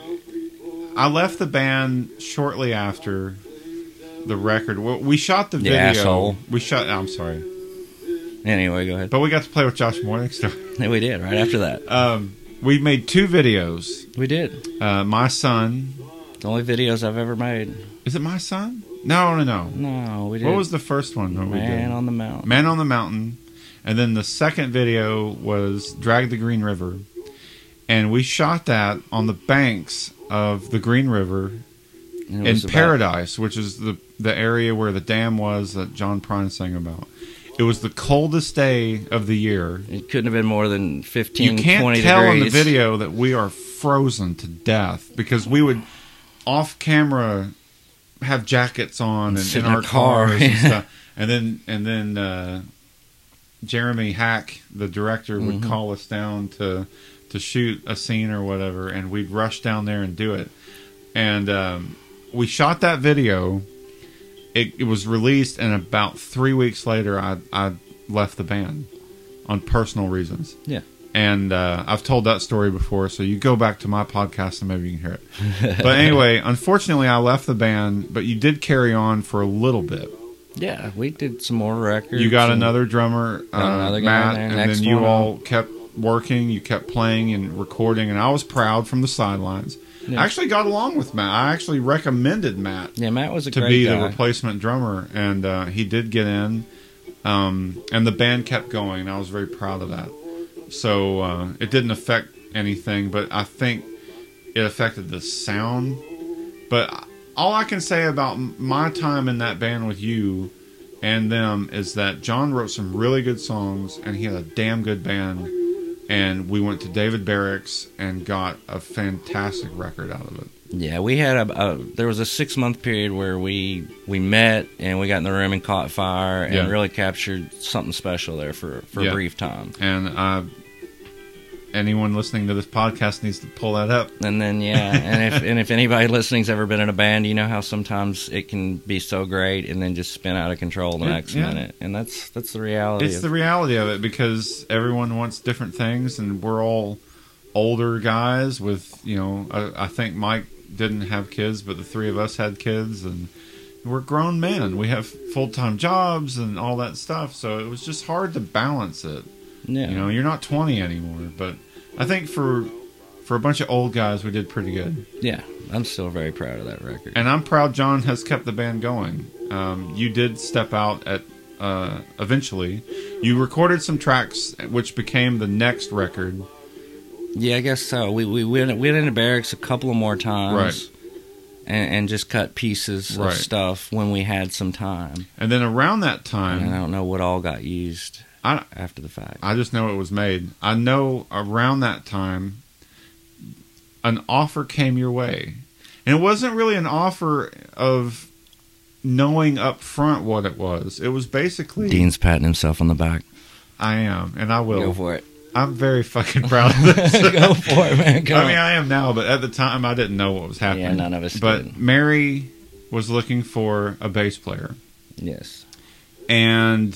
I left the band shortly after the record. We shot the video. Asshole. I'm sorry. Anyway, go ahead. But we got to play with Josh Morningstar. Yeah, we did, right after that. We made 2 videos. We did. My Son. The only videos I've ever made. Is it My Son? No. No, we did. What was the first one that we did? Man on the Mountain. Man on the Mountain. And then the second video was Drag the Green River. And we shot that on the banks of the Green River in Paradise, which is the area where the dam was that John Prine sang about. It was the coldest day of the year. It couldn't have been more than 15, 20 degrees. You can't tell in the video that we are frozen to death because we would, off camera, have jackets on and in our cars and stuff. And then Jeremy Hack, the director, would call us down to shoot a scene or whatever, and we'd rush down there and do it. And we shot that video. It was released, and about 3 weeks later, I left the band on personal reasons. Yeah. And I've told that story before, so you go back to my podcast and maybe you can hear it. But anyway, unfortunately, I left the band, but you did carry on for a little bit. Yeah, we did some more records. You got another drummer, another guy Matt, there, and then you all kept working, you kept playing and recording, and I was proud from the sidelines. Yeah. I actually got along with Matt. I actually recommended Matt. Yeah, Matt was a to great be guy. the replacement drummer, and he did get in. And the band kept going, and I was very proud of that. So it didn't affect anything, but I think it affected the sound. But all I can say about my time in that band with you and them is that John wrote some really good songs, and he had a damn good band. And we went to David Barracks and got a fantastic record out of it. Yeah, we had there was a 6-month period where we met and we got in the room and caught fire and really captured something special there for a brief time. And anyone listening to this podcast needs to pull that up. And then and if anybody listening's ever been in a band, you know how sometimes it can be so great and then just spin out of control the next minute. And that's the reality. It's the reality of it, because everyone wants different things, and we're all older guys with, I think Mike didn't have kids, but the 3 of us had kids, and we're grown men. We have full-time jobs and all that stuff, so it was just hard to balance it. Yeah. You're not 20 anymore, but I think for a bunch of old guys, we did pretty good. Yeah, I'm still very proud of that record. And I'm proud John has kept the band going. You did step out at eventually. You recorded some tracks, which became the next record. Yeah, I guess so. We went into Barracks a couple of more times. Right. And just cut pieces of stuff when we had some time. And then around that time, and I don't know what all got used after the fact. I just know it was made. I know around that time, an offer came your way. And it wasn't really an offer of knowing up front what it was. It was basically... Dean's patting himself on the back. I am, and I will. Go for it. I'm very fucking proud of this. Go for it, man. I mean, I am now, but at the time, I didn't know what was happening. Yeah, none of us But did. Mary was looking for a bass player. Yes. And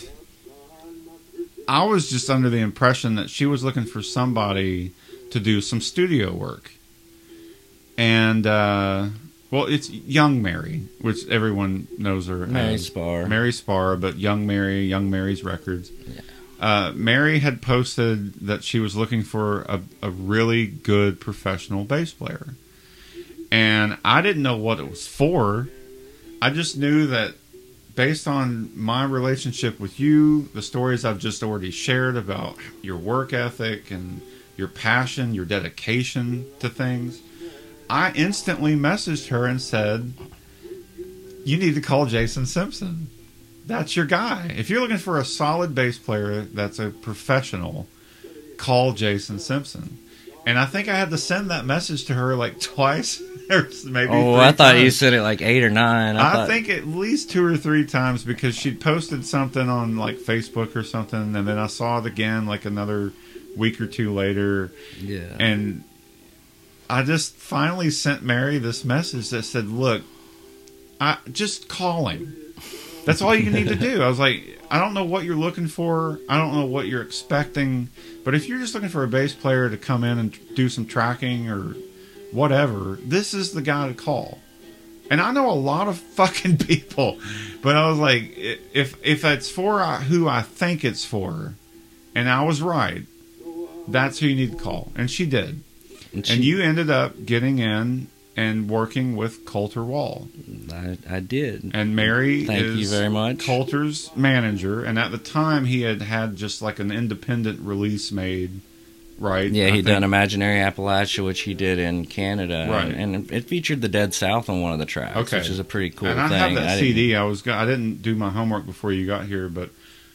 I was just under the impression that she was looking for somebody to do some studio work. And, well, it's Young Mary, which everyone knows her Mary as. Spar. Mary Spar, but Young Mary's Records. Yeah. Mary had posted that she was looking for a really good professional bass player. And I didn't know what it was for. I just knew that based on my relationship with you, the stories I've just already shared about your work ethic and your passion, your dedication to things, I instantly messaged her and said, "You need to call Jason Simpson." that's your guy. If you're looking for a solid bass player that's a professional, call Jason Simpson. And I think I had to send that message to her like twice, or maybe. Oh, three I thought you times. said it like 8 or 9. I think at least 2 or 3 times, because she'd posted something on like Facebook or something, and then I saw it again like another week or 2 later. Yeah. And I just finally sent Mary this message that said, "Look, I just call him. That's all you need to do." I was like, I don't know what you're looking for. I don't know what you're expecting. But if you're just looking for a bass player to come in and do some tracking or whatever, this is the guy to call. And I know a lot of fucking people, but I was like, if it's for who I think it's for, and I was right, that's who you need to call. And she did. And you ended up getting in and working with Coulter Wall. I did. And Mary Thank is you very much. Coulter's manager. And at the time, he had just like an independent release made, right? Yeah, I he'd think. done Imaginary Appalachia, which he did in Canada. Right. And it featured the Dead South on one of the tracks, Okay. which is a pretty cool and I thing. have that CD. I didn't do my homework before you got here, but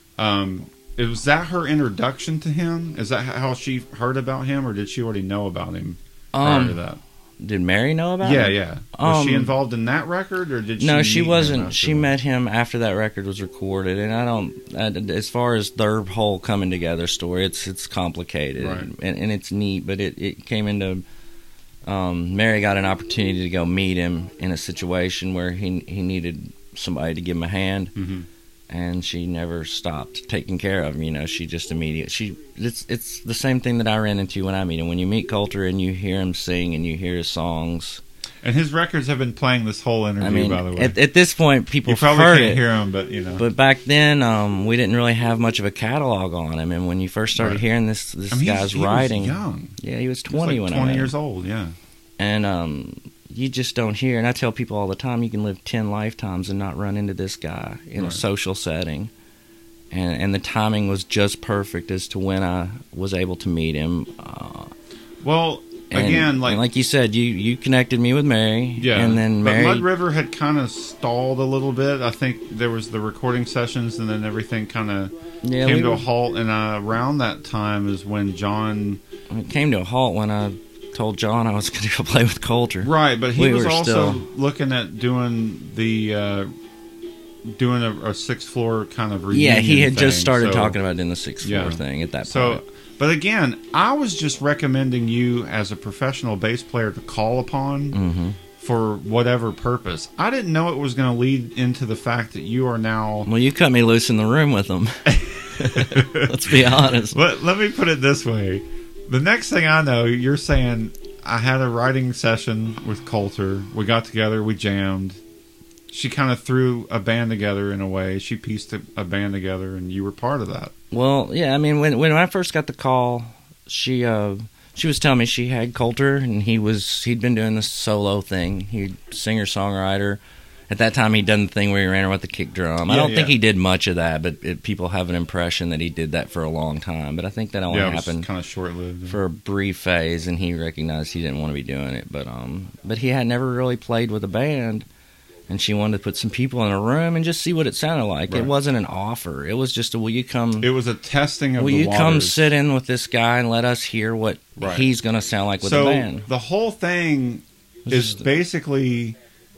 was that her introduction to him? Is that how she heard about him, or did she already know about him prior to that? Did Mary know about Yeah, him? yeah. Was she involved in that record, or did she? No, she meet him wasn't. She afterwards? met him after that record was recorded, and as far as their whole coming together story, it's complicated, Right. and it's neat, but it came into. Mary got an opportunity to go meet him in a situation where he needed somebody to give him a hand, Mhm. and she never stopped taking care of him. You know, she just it's the same thing that I ran into when I meet him. When you meet Coulter and you hear him sing and you hear his songs. And his records have been playing this whole interview, I mean, by the way. at this point, people You probably heard can't it. hear him, but you know. But back then, we didn't really have much of a catalog on him, and when you first started Right. hearing this I mean, guy's he writing, was young. yeah, he was He was 20 like when 20 I met years him. old, yeah. And you just don't hear. And I tell people all the time, you can live 10 lifetimes and not run into this guy in a Right. social setting. And the timing was just perfect as to when I was able to meet him. Well, And, again, and like you said, you connected me with Mary. yeah, And then Mary. but Mud River had kind of stalled a little bit. I think there was the recording sessions, and then everything kind of yeah, came we to were- a halt. And around that time is when John, it came to a halt when I told John I was going to go play with Coulter. right? But he We was were also still- looking at doing a sixth floor kind of reunion. Yeah, he had thing, just started so- talking about doing the sixth floor Yeah. thing at that So, point. but again, I was just recommending you as a professional bass player to call upon Mm-hmm. for whatever purpose. I didn't know it was going to lead into the fact that you are now. Well, you cut me loose in the room with him. Let's be honest. Let me put it this way. The next thing I know, you're saying, I had a writing session with Coulter. We got together, we jammed. She kind of threw a band together in a way. She pieced a band together, and you were part of that. Well, yeah, I mean, when I first got the call, she was telling me she had Coulter, and he'd been doing this solo thing. He'd singer-songwriter. At that time, he'd done the thing where he ran around with the kick drum. I Yeah, don't think yeah. he did much of that, but people have an impression that he did that for a long time. But I think that only Yeah, it was happened kind of short-lived. for a brief phase, and he recognized he didn't want to be doing it. But he had never really played with a band, and she wanted to put some people in a room and just see what it sounded like. Right. It wasn't an offer. It was just will you come? It was a testing of Will the you come waters. sit in with this guy and let us hear what Right. he's going to sound like with so the band? the whole thing It was is just basically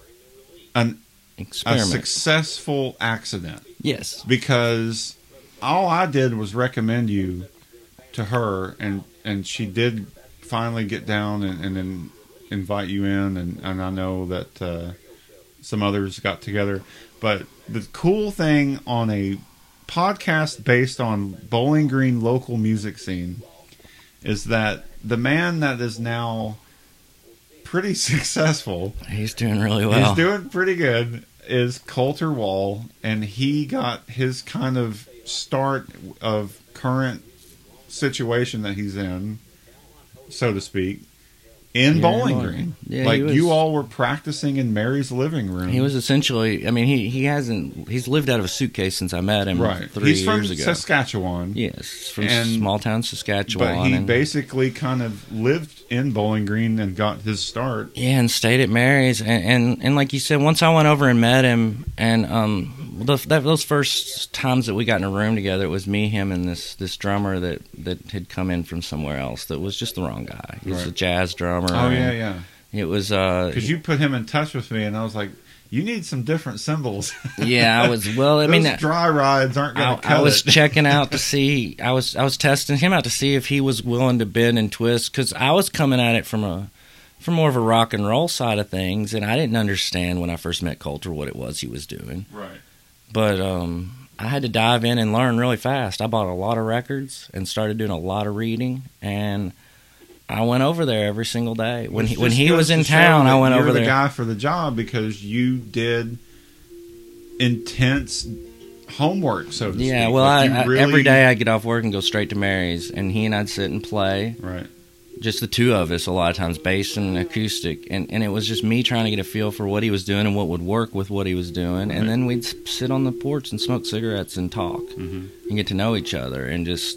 a experiment. successful accident, Yes. because all I did was recommend you to her, and she did finally get down and then invite you in, and I know that some others got together. But the cool thing on a podcast based on Bowling Green local music scene is that the man that is now pretty successful, He's doing really well. he's doing pretty good, is Coulter Wall, and he got his kind of start of current situation that he's in, so to speak, in Yeah, Bowling Bowling. Green. Yeah, like he was- you all were practicing in Mary's living room. He was essentially, I mean, he's lived out of a suitcase since I met him right. 3 He's from years ago. Saskatchewan. Yes, from And- small town Saskatchewan. But he and, basically kind of lived in Bowling Green and got his start. yeah, and stayed at Mary's. And like you said, once I went over and met him, and those first times that we got in a room together, it was me, him, and this drummer that had come in from somewhere else that was just the wrong guy. He was a jazz drummer. Oh, yeah. It was... Because you put him in touch with me, and I was like, you need some different cymbals. Yeah, I was... Well, I mean... Those dry rides aren't going to cut I was it. checking out to see... I was testing him out to see if he was willing to bend and twist, because I was coming at it from more of a rock and roll side of things, and I didn't understand when I first met Coulter what it was he was doing. Right. But I had to dive in and learn really fast. I bought a lot of records and started doing a lot of reading, and I went over there every single day. When he was in town, I went over there. You're the guy for the job because you did intense homework, so to speak. Yeah, well, every day I'd get off work and go straight to Mary's, and he and I'd sit and play. Right. Just the two of us a lot of times, bass and acoustic, and it was just me trying to get a feel for what he was doing and what would work with what he was doing, and then we'd sit on the porch and smoke cigarettes and talk and get to know each other, and just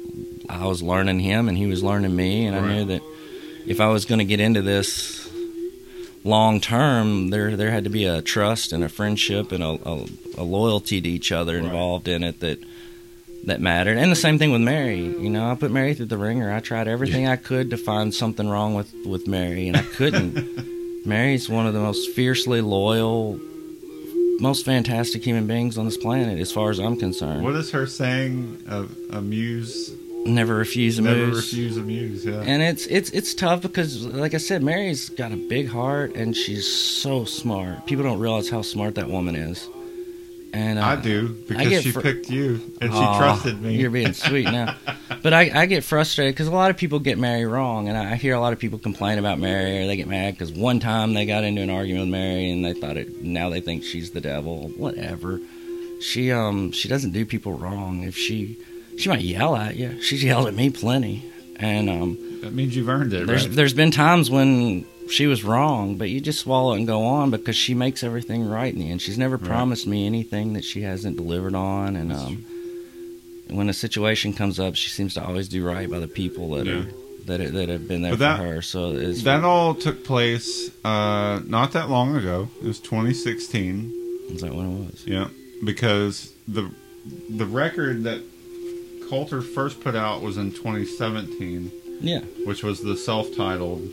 I was learning him and he was learning me, and I knew that if I was going to get into this long term, there had to be a trust and a friendship and a loyalty to each other involved in it that mattered. And the same thing with Mary. You know, I put Mary through the ringer. I tried everything I could to find something wrong with Mary, and I couldn't. Mary's one of the most fiercely loyal, most fantastic human beings on this planet, as far as I'm concerned. What is her saying? A muse? Never refuse a muse. Never refuse a muse, yeah. And it's tough because, like I said, Mary's got a big heart, and she's so smart. People don't realize how smart that woman is. And I do, because she picked you, and she trusted me. You're being sweet now. But I get frustrated because a lot of people get Mary wrong, and I hear a lot of people complain about Mary, or they get mad because one time they got into an argument with Mary, and they thought now they think she's the devil. Whatever. She doesn't do people wrong. If she might yell at you. She's yelled at me plenty, and that means you've earned it. Right? There's been times when she was wrong, but you just swallow it and go on because she makes everything right in the end. She's never promised me anything that she hasn't delivered on, and when a situation comes up, she seems to always do right by the people that have been there for her. So that all took place not that long ago. It was 2016. Is that when it was? Yeah, because the record that Coulter first put out was in 2017. Yeah, which was the self-titled.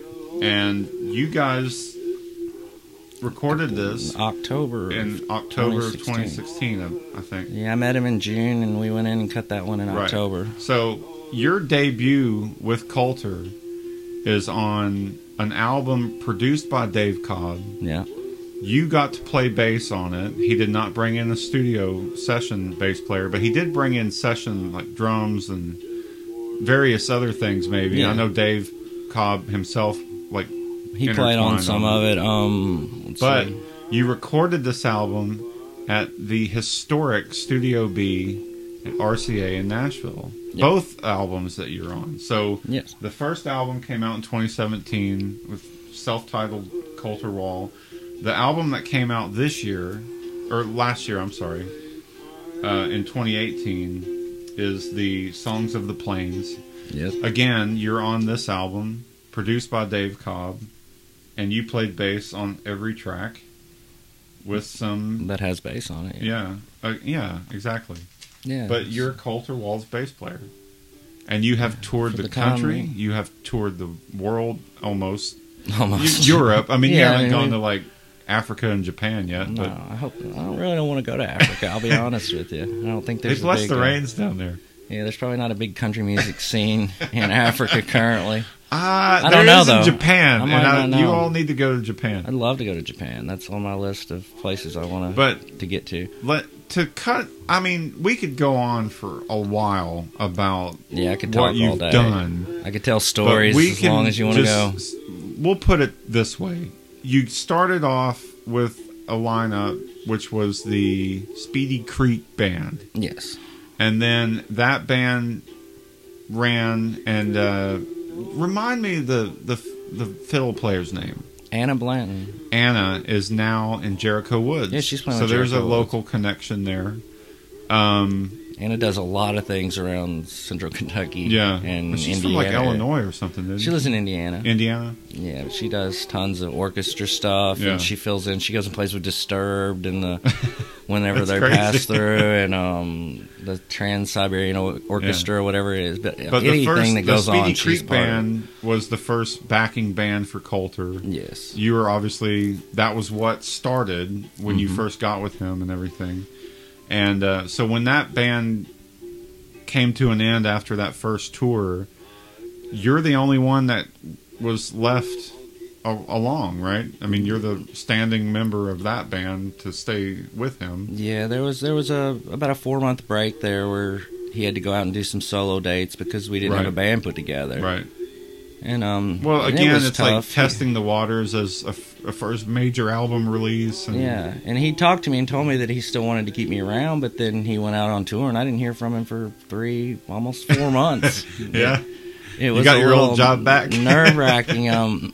And you guys recorded this in October of 2016, I think. Yeah, I met him in June, and we went in and cut that one in October. So your debut with Coulter is on an album produced by Dave Cobb. Yeah. You got to play bass on it. He did not bring in a studio session bass player, but he did bring in session like drums and various other things maybe. Yeah. I know Dave Cobb himself he played on some of it. But you recorded this album at the historic Studio B at RCA in Nashville. Yep. Both albums that you're on. So yes. The first album came out in 2017 with self-titled Coulter Wall. The album that came out this year, or last year, I'm sorry, in 2018, is the Songs of the Plains. Yes. Again, you're on this album, produced by Dave Cobb, and you played bass on every track with some... That has bass on it. Yeah. Yeah, exactly. Yeah. But you're Coulter Wall's bass player. And you have toured the country. You have toured the world almost. Europe. I mean, you haven't gone to, like, Africa and Japan yet. No, but I don't want to go to Africa, I'll be honest with you. I don't think there's They've blessed the rains down there. Yeah, there's probably not a big country music scene in Africa currently. I don't know, though. In Japan, you all need to go to Japan. I'd love to go to Japan. That's on my list of places I want to get to. I mean, we could go on for a while about I could talk what you've all day. done. I could tell stories as long as you want to go. We'll put it this way. You started off with a lineup which was the Speedy Creek Band. Yes. And then that band ran and... remind me the fiddle player's name. Anna Blanton. Anna is now in Jericho Woods. Yeah, she's playing so with there's Jericho a local connection there. Anna does a lot of things around Central Kentucky. Yeah, and but she's Indiana. from like Illinois or something. Isn't She lives in Indiana. Indiana. Yeah, she does tons of orchestra stuff, Yeah. and she fills in. She goes and plays with Disturbed and whenever That's they crazy. pass through, and the Trans-Siberian Orchestra, or whatever it is. But anything that goes the Speedy on, she's Creek part of it. Band was the first backing band for Coulter. Yes. You were obviously, that was what started when you Mm-hmm. first got with him and everything. And so when that band came to an end after that first tour, you're the only one that was left along, right? I mean, you're the standing member of that band to stay with him. Yeah, there was about a 4-month break there where he had to go out and do some solo dates because we didn't have a Right. band put together. Right. And Well, and again, was it's like tough. testing the waters as a first major album release. And Yeah, and he talked to me and told me that he still wanted to keep me around, but then he went out on tour, and I didn't hear from him for almost 4 months. Yeah. It was got a your old little job back. nerve-wracking.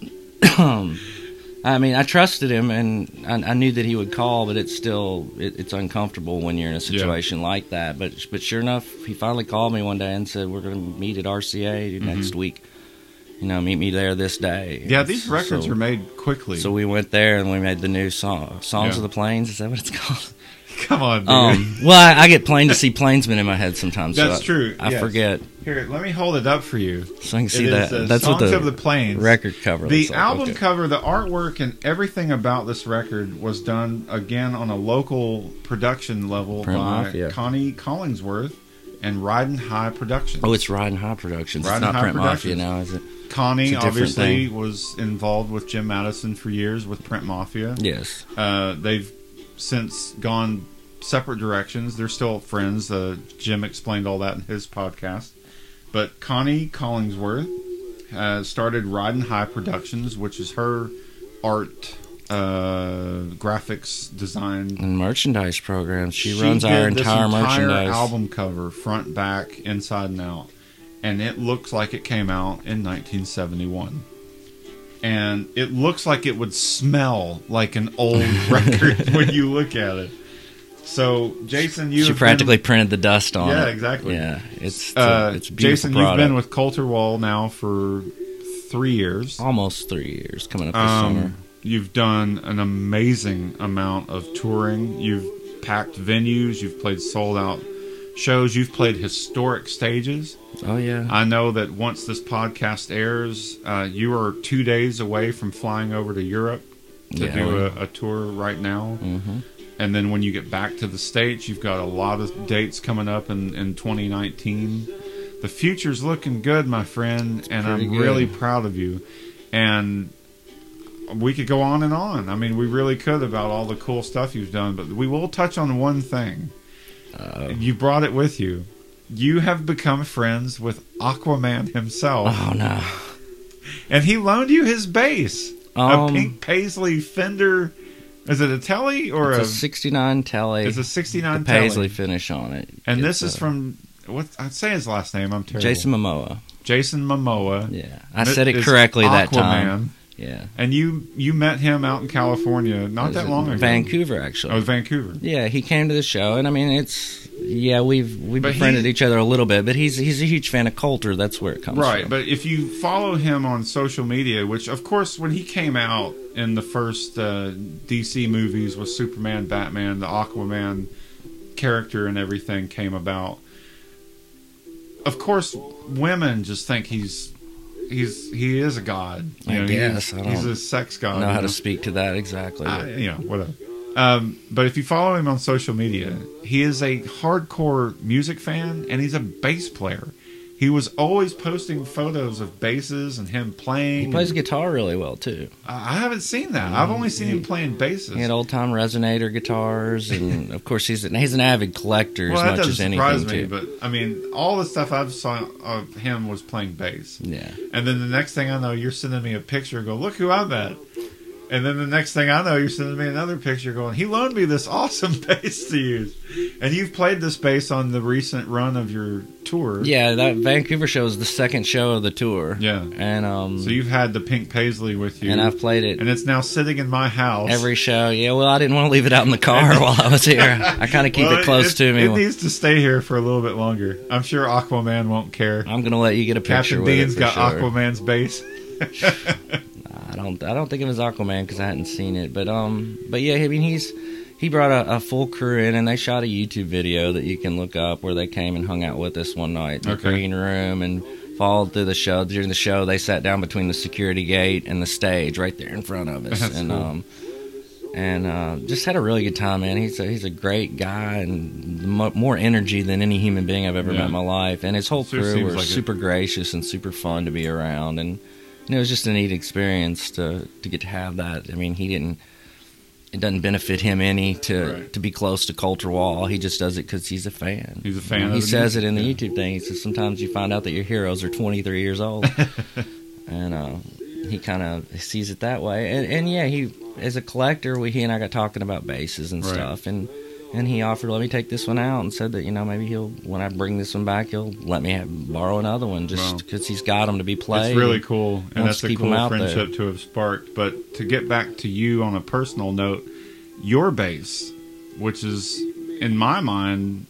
I mean, I trusted him, and I knew that he would call, but it's still it's uncomfortable when you're in a situation like that. But sure enough, he finally called me one day and said, "We're going to meet at RCA next week. Meet me there this day." Yeah, these records are made quickly. So we went there and we made the new Songs of the Plains. Is that what it's called? Come on, dude. Well, I get I see Plainsman in my head sometimes. That's so true. I yes. forget. Here, let me hold it up for you. So I can see It that. is, That's Songs what of the Plains record cover The looks like. album Okay. cover, the artwork, and everything about this record was done again on a local production level Print by Mafia. Connie Collingsworth and Riding High Productions. Oh, it's Riding High Productions. Riding It's not High Print Mafia Productions. now, is it? Connie It's a different obviously thing. was involved with Jim Madison for years with Print Mafia. Yes. They've since gone separate directions. They're still friends. Jim explained all that in his podcast. But Connie Collingsworth started Riding High Productions, which is her art, graphics design. And merchandise programs. She did runs our this entire merchandise. album cover, front, back, inside, and out. And it looks like it came out in 1971. And it looks like it would smell like an old record when you look at it. So, Jason, She practically printed the dust on it. Yeah, exactly. Yeah, it's a beautiful Jason, product. you've been with Coulter Wall now for 3 years. Almost 3 years, coming up this summer. You've done an amazing amount of touring. You've packed venues. You've played sold-out shows. You've played historic stages. Oh, yeah. I know that once this podcast airs, you are 2 days away from flying over to Europe to do a tour right now. Mm-hmm. And then when you get back to the States, you've got a lot of dates coming up in 2019. The future's looking good, my friend, and I'm pretty good. really proud of you. And we could go on and on. I mean, we really could about all the cool stuff you've done, but we will touch on one thing. You brought it with you. You have become friends with Aquaman himself. Oh, no. And he loaned you his bass. A pink Paisley Fender. Is it a Tele or It's a 69 Tele. It's a 69 the Paisley Tele. finish on it. And It's, this is from what I'd say his last name. I'm terrible. Jason Momoa. Jason Momoa. Yeah, I That said it is correctly that Aquaman. time. Yeah, And you met him out in California not that long ago. Vancouver, actually. Oh, Vancouver. Yeah, he came to the show, and I mean, we've But befriended he- each other a little bit, but he's a huge fan of Coulter. That's where it comes Right, from. but if you follow him on social media, which of course when he came out in the first DC movies with Superman, Batman, the Aquaman character and everything came about, of course women just think he is a god. I guess. I he's don't a sex god. I know you how to speak to that exactly. whatever. But if you follow him on social media, he is a hardcore music fan and he's a bass player. He was always posting photos of basses and him playing. He plays guitar really well too. I haven't seen that. I've only seen him playing basses. He had old time resonator guitars, and of course he's an avid collector well, as that much doesn't as surprise anything me, too. but I mean, all the stuff I've saw of him was playing bass. Yeah, And then the next thing I know, you're sending me a picture and go, look who I met. And then the next thing I know, you're sending me another picture going, he loaned me this awesome bass to use. And you've played this bass on the recent run of your tour. Yeah, that Vancouver show is the second show of the tour. Yeah. And so you've had the Pink Paisley with you. and I've played it and it's now sitting in my house. every show. Yeah, well, I didn't want to leave it out in the car while I was here. I kind of keep it close to me. It needs to stay here for a little bit longer. I'm sure Aquaman won't care. I'm going to let you get a picture Captain with Dean's it for got sure. Aquaman's bass. I don't think it was Aquaman because I hadn't seen it, but yeah, I mean he brought a full crew in and they shot a YouTube video that you can look up where they came and hung out with us one night in the green room and followed through the show. During the show, they sat down between the security gate and the stage right there in front of us. That's cool. And just had a really good time, man. He's a great guy and more energy than any human being I've ever met in my life. And his whole crew were super gracious and super fun to be around. And it was just a neat experience to get to have that. I mean, it doesn't benefit him any to be close to Coulter Wall. He just does it because he's a fan. He's a fan. He says it in the YouTube thing. He says sometimes you find out that your heroes are 23 years old, and he kind of sees it that way. And yeah, he as a collector, he and I got talking about basses and stuff, and he offered let me take this one out and said that maybe when I bring this one back he'll let me borrow another one just because he's got them to be played. It's really cool, and that's a cool friendship there to have sparked. But to get back to you on a personal note, your bass, which is in my mind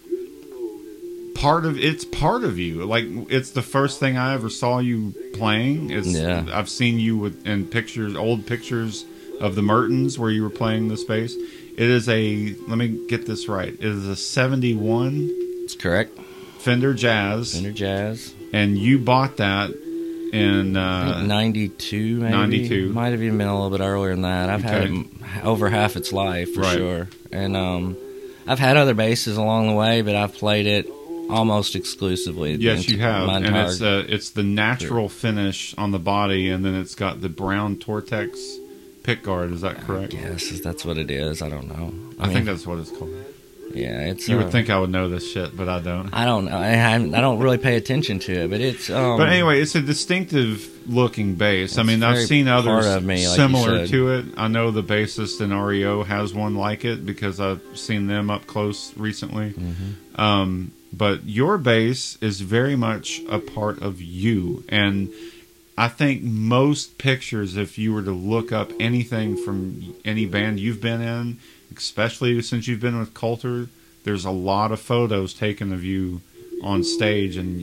part of you. Like it's the first thing I ever saw you playing. I've seen you in pictures, old pictures of the Mertens where you were playing this bass. It is let me get this right. It is a 71. That's correct. Fender Jazz. And you bought that in I think 92, maybe. 92. Might have even been a little bit earlier than that. I've had it over half its life for sure. And I've had other basses along the way, but I've played it almost exclusively. Yes, you have. And it's the natural finish on the body, and then it's got the brown Tortex pickguard. Is that correct? Yes, that's what it is. I don't know. I think that's what it's called. Yeah, it's. You would think I would know this shit, but I don't. I don't know. I don't really pay attention to it, but it's. But anyway, it's a distinctive looking bass. I mean, I've seen others similar to it. I know the bassist in REO has one like it because I've seen them up close recently. Mm-hmm. But your bass is very much a part of you, and I think most pictures, if you were to look up anything from any band you've been in, especially since you've been with Coulter, there's a lot of photos taken of you on stage, and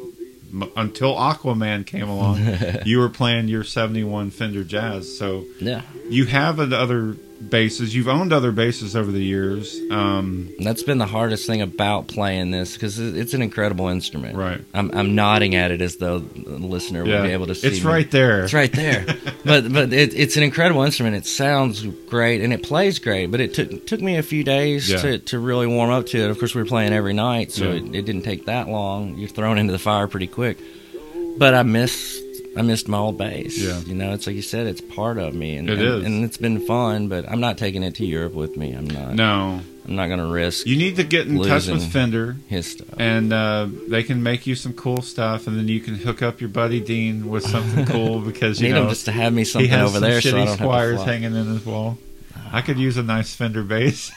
until Aquaman came along, you were playing your 71 Fender Jazz. So you have other basses. You've owned other basses over the years. That's been the hardest thing about playing this because it's an incredible instrument. Right. I'm nodding at it as though the listener would be able to see. It's right there. It's right there. but it's an incredible instrument. It sounds great and it plays great. But it took me a few days to really warm up to it. Of course, we were playing every night, so it didn't take that long. You're thrown into the fire pretty quick. But I missed my old bass. Yeah. It's like you said, it's part of me. And, it is. And it's been fun, but I'm not taking it to Europe with me. I'm not. No. I'm not going to risk. You need to get in touch with Fender. His stuff. And they can make you some cool stuff, and then you can hook up your buddy Dean with something cool because, you know, just to have me something over there so I don't have to fly. Squires hanging in his wall. I could use a nice Fender bass.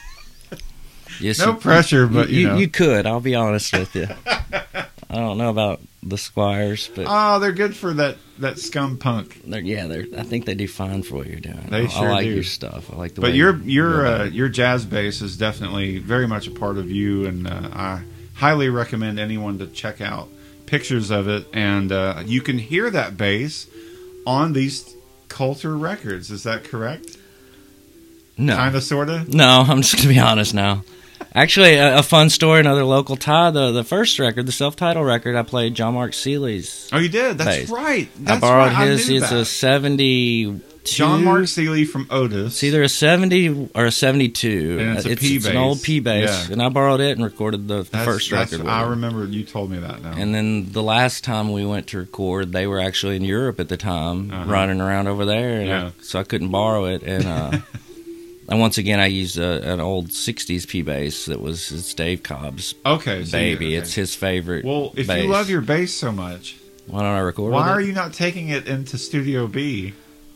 Yes, no pressure, but you know. You could. I'll be honest with you. I don't know about the Squires, but they're good for that scum punk. I think they do fine for what you're doing. They sure I like do. Your stuff. I like the. But way your jazz bass is definitely very much a part of you, and I highly recommend anyone to check out pictures of it. And you can hear that bass on these Coulter records. Is that correct? No, kind of, sort of. No, I'm just gonna be honest now. Actually, a fun story, another local tie. The first record, the self-titled record, I played John Mark Seeley's. Oh, you did? That's bass. right. I borrowed his. It's a 72. John Mark Seeley from Otis. It's either a 70 or a 72. And it's a P bass. It's an old P bass. And I borrowed it and recorded the first record. I remember you told me that now. And then the last time we went to record, they were actually in Europe at the time, running around over there. And so I couldn't borrow it. And... And once again, I used an old 60s P bass it's Dave Cobb's baby. It's his favorite Well, if bass. you love your bass so much, why don't I record Why it? are you not taking it into Studio B?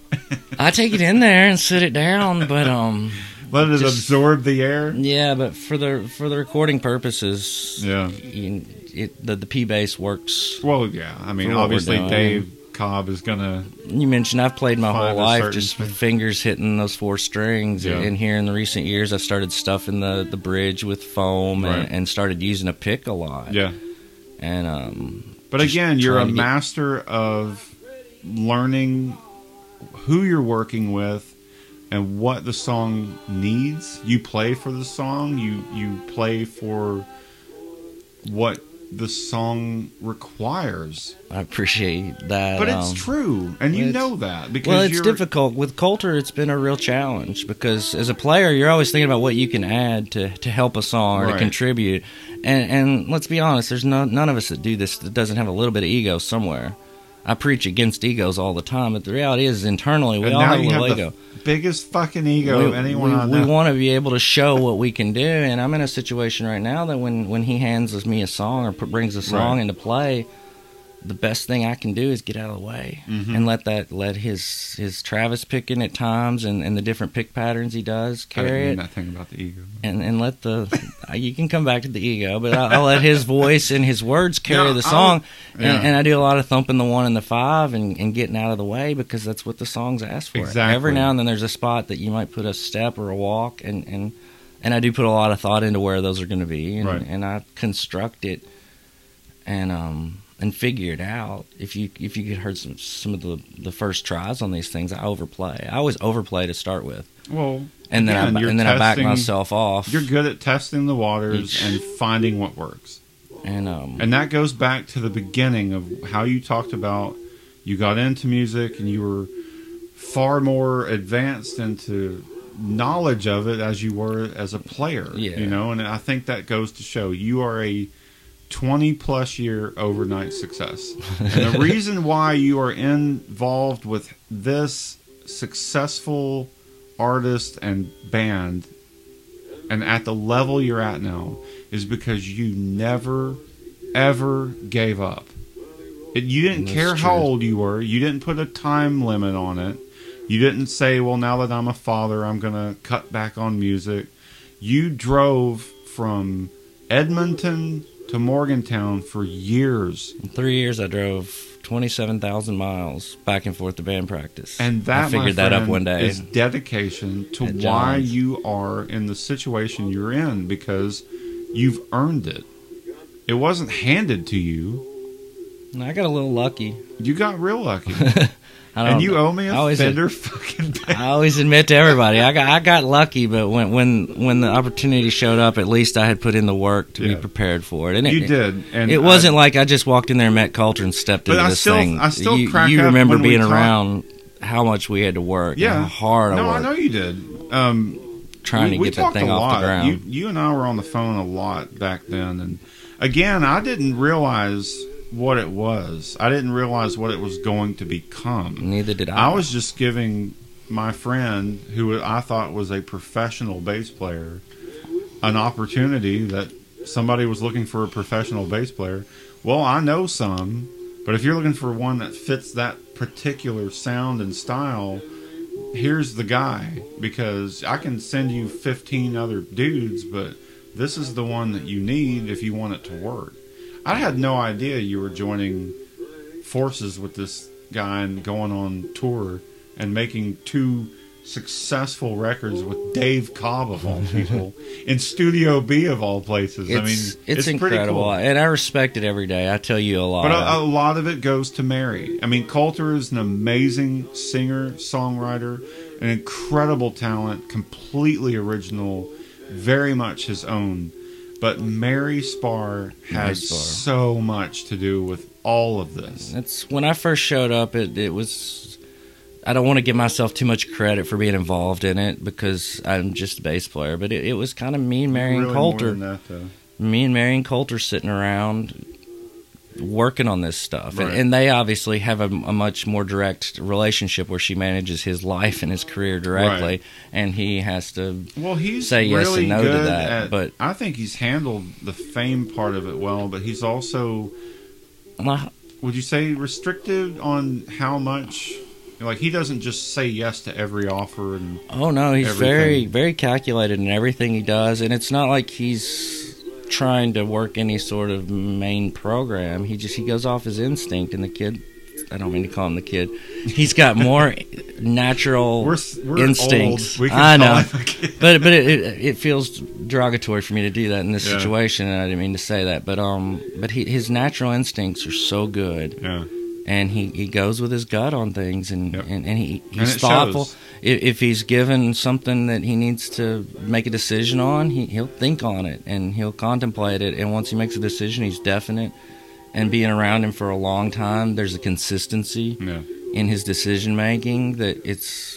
I take it in there and sit it down, but let it absorb the air. Yeah, but for the recording purposes, the P bass works. Well, yeah. I mean, For what we're obviously doing. Dave Cobb is gonna. You mentioned I've played my Find whole a life certain just thing. with fingers hitting those 4 strings, Yeah. and here in the recent years I've started stuffing the bridge with foam Right. and started using a pick a lot. Yeah. And But just again, you're a trying to get- master of learning who you're working with and what the song needs. You play for the song. You play for what the song requires. I appreciate that. But it's true, and you it's- know that because Well, it's you're difficult. With Coulter, it's been a real challenge because as a player, you're always thinking about what you can add to help a song or Right. to contribute. And let's be honest, there's none of us that do this that doesn't have a little bit of ego somewhere. I preach against egos all the time, but the reality is internally we and all now have a you little have ego. the biggest fucking ego of anyone I we know. want to be able to show what we can do, and I'm in a situation right now that when he hands me a song or brings a song Right. into play, the best thing I can do is get out of the way Mhm. and let his Travis picking at times and the different pick patterns he does I didn't carry mean it, that thing about the ego. and let the you can come back to the ego, but I'll let his voice and his words carry No, the song, yeah. and I do a lot of thumping the 1 and the 5 and getting out of the way because that's what the songs ask for. Exactly. Every now and then there's a spot that you might put a step or a walk, and I do put a lot of thought into where those are going to be, and, Right. and I construct it and figure it out. If you could heard some of the first tries on these things, I overplay. I always overplay to start with, Well, and then again, you're I back testing- myself off. You're good at testing the waters Each- and finding what works. and that goes back to the beginning of how you talked about you got into music and you were far more advanced into knowledge of it as you were as a player. Yeah. You know, and I think that goes to show you are a 20-plus year overnight success. And the reason why you are involved with this successful artist and band and at the level you're at now is because you never, ever gave up. You didn't That's care how true. old you were. You didn't put a time limit on it. You didn't say, well, now that I'm a father, I'm going to cut back on music. You drove from Edmonton to Morgantown for years. in 3 years, I drove 27,000 miles back and forth to band practice. And that, I figured my that up friend, one day. is dedication to At why John's. you are in the situation you're in because you've earned it. It wasn't handed to you. And I got a little lucky. You got real lucky. I don't And you owe me I a always- Fender fucking band. I always admit to everybody, I got lucky, but when the opportunity showed up, at least I had put in the work to Yeah. be prepared for it. And You it, did. And It wasn't like I just walked in there and met Coulter and stepped But into I this still- thing. I still crack you up remember when we being talk. around how much we had to work, Yeah. and how hard No, I I worked know you did. trying to we get that talked thing a off lot. the ground. You and I were on the phone a lot back then, and again, I didn't realize what it was. I didn't realize what it was going to become. Neither did I. I was just giving my friend, who I thought was a professional bass player, an opportunity that somebody was looking for a professional bass player. Well, I know some, but if you're looking for one that fits that particular sound and style, here's the guy, because I can send you 15 other dudes, but this is the one that you need if you want it to work. I had no idea you were joining forces with this guy and going on tour and making 2 successful records with Dave Cobb of all people in Studio B of all places. I mean, it's it's pretty incredible, cool. and I respect it every day. I tell you a lot. But a lot of it goes to Mary. I mean, Coulter is an amazing singer, songwriter, an incredible talent, completely original, very much his own. But Mary Spar Mary had Spar. so much to do with all of this. It's when I first showed up. It was. I don't want to give myself too much credit for being involved in it because I'm just a bass player. But it was kind of me and Mary and Really more Coulter. than that, though. Me and Mary and Coulter sitting around working on this stuff, Right. and they obviously have a much more direct relationship where she manages his life and his career directly, Right. and he has to. Well, he's Say yes really and no to good that, at, but- I think he's handled the fame part of it well, but he's also, would you say, restricted on how much? Like, he doesn't just say yes to every offer, and Oh no, he's Everything. very, very calculated in everything he does, and it's not like he's trying to work any sort of main program. He goes off his instinct, and the kid, I don't mean to call him the kid, he's got more natural we're instincts. Old. We can I know, call him a kid. but it feels derogatory for me to do that in this situation, and I didn't mean to say that. But his natural instincts are so good. Yeah. And he goes with his gut on things, and he's and thoughtful. Shows. If he's given something that he needs to make a decision on, he'll think on it, and he'll contemplate it. And once he makes a decision, he's definite. And being around him for a long time, there's a consistency in his decision making that it's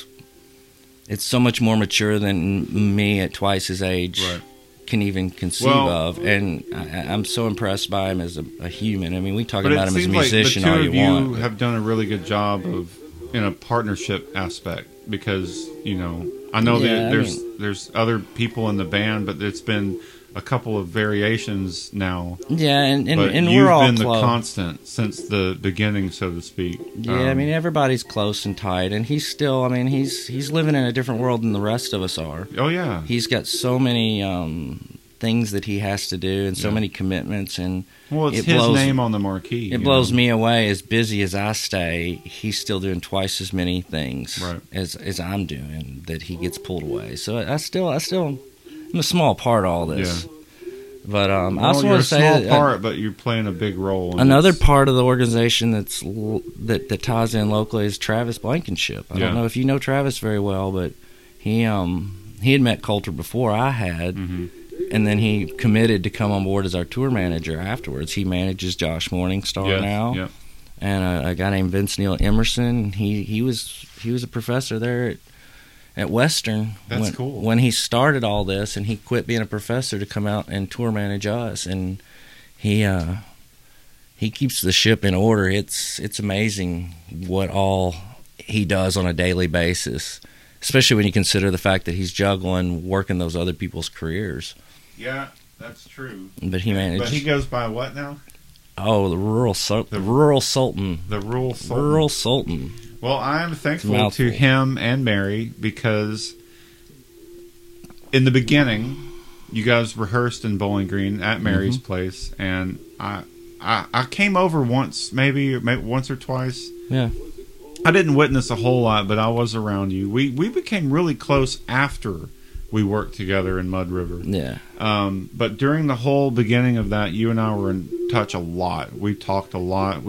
so much more mature than me at twice his age. Right. Can even conceive of, and I'm so impressed by him as a human. I mean, we talk about him as a musician all you want. But it seems like the two of you have done a really good job in a partnership aspect, because I know that there's other people in the band, but it's been a couple of variations now. Yeah, and but we're all you've been close. The constant since the beginning, so to speak. Yeah, I mean, everybody's close and tight, and he's still. I mean, he's living in a different world than the rest of us are. Oh yeah, he's got so many things that he has to do, and so many commitments, and it's his name on the marquee. It blows me away. As busy as I stay, he's still doing twice as many things as I'm doing. That he gets pulled away. So I still. I'm a small part of all this. Yeah. But I also want to say a small part, but you're playing a big role. Another part of the organization that ties in locally is Travis Blankenship. I don't know if you know Travis very well, but he had met Coulter before I had, and then he committed to come on board as our tour manager afterwards. He manages Josh Morningstar now, and a guy named Vince Neil Emerson. He was a professor there at Western. That's cool. When he started all this, and he quit being a professor to come out and tour manage us, and he keeps the ship in order. It's amazing what all he does on a daily basis, especially when you consider the fact that he's juggling working those other people's careers. Yeah, that's true. But he managed. But he goes by what now? Oh, the Rural Sultan. The Rural Sultan. Rural Sultan. Well, I'm thankful to him and Mary, because in the beginning, you guys rehearsed in Bowling Green at Mary's place, and I came over once, maybe once or twice. Yeah. I didn't witness a whole lot, but I was around you. We became really close after we worked together in Mud River. Yeah. But during the whole beginning of that, you and I were in touch a lot. We talked a lot.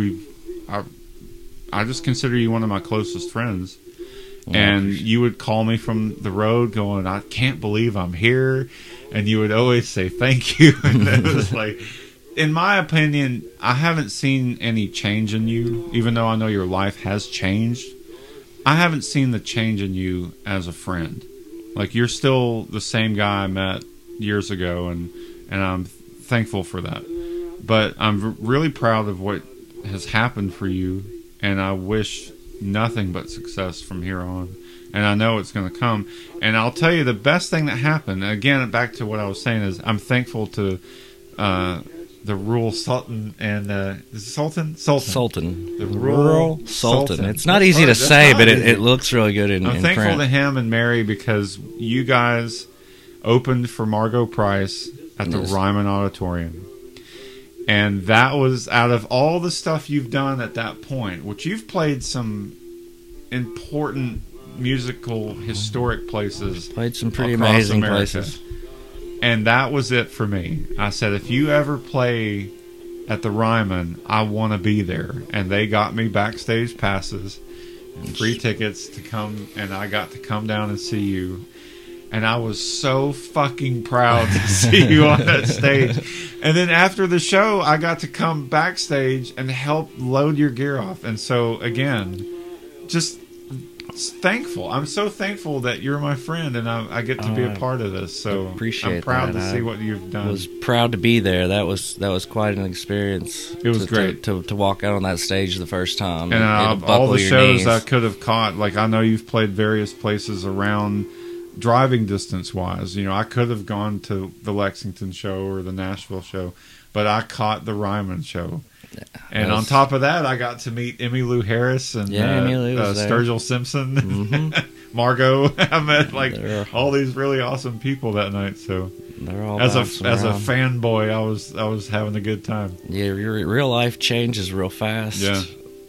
I just consider you one of my closest friends. And you would call me from the road going, I can't believe I'm here. And you would always say thank you. And it was like, in my opinion, I haven't seen any change in you, even though I know your life has changed. I haven't seen the change in you as a friend. Like, you're still the same guy I met years ago, and I'm thankful for that. But I'm really proud of what has happened for you, and I wish nothing but success from here on. And I know it's going to come. And I'll tell you, the best thing that happened, again, back to what I was saying, is I'm thankful to the Rural Sultan and is it Sultan? Sultan. The Rural Sultan. It's not easy to say, but it looks really good in print. I'm thankful to him and Mary, because you guys opened for Margot Price at the Ryman Auditorium. And that was, out of all the stuff you've done at that point, which you've played some important musical, historic places. Played some pretty amazing places. And that was it for me. I said, if you ever play at the Ryman, I want to be there. And they got me backstage passes and free tickets to come, and I got to come down and see you. And I was so fucking proud to see you on that stage. And then after the show, I got to come backstage and help load your gear off. And so, again, just thankful. I'm so thankful that you're my friend, and I get to be a part of this. So I'm proud to see what you've done. I was proud to be there. That was quite an experience. It was great to walk out on that stage the first time. And all the shows I could have caught. Like, I know you've played various places around driving distance wise. You know, I could have gone to the Lexington show or the Nashville show, but I caught the Ryman show. And on top of that, I got to meet Emmylou Harris and Sturgill Simpson, Margot. I met all these really awesome people that night. So They're all as a bouncing around. fanboy, I was having a good time. Yeah, your real life changes real fast. Yeah.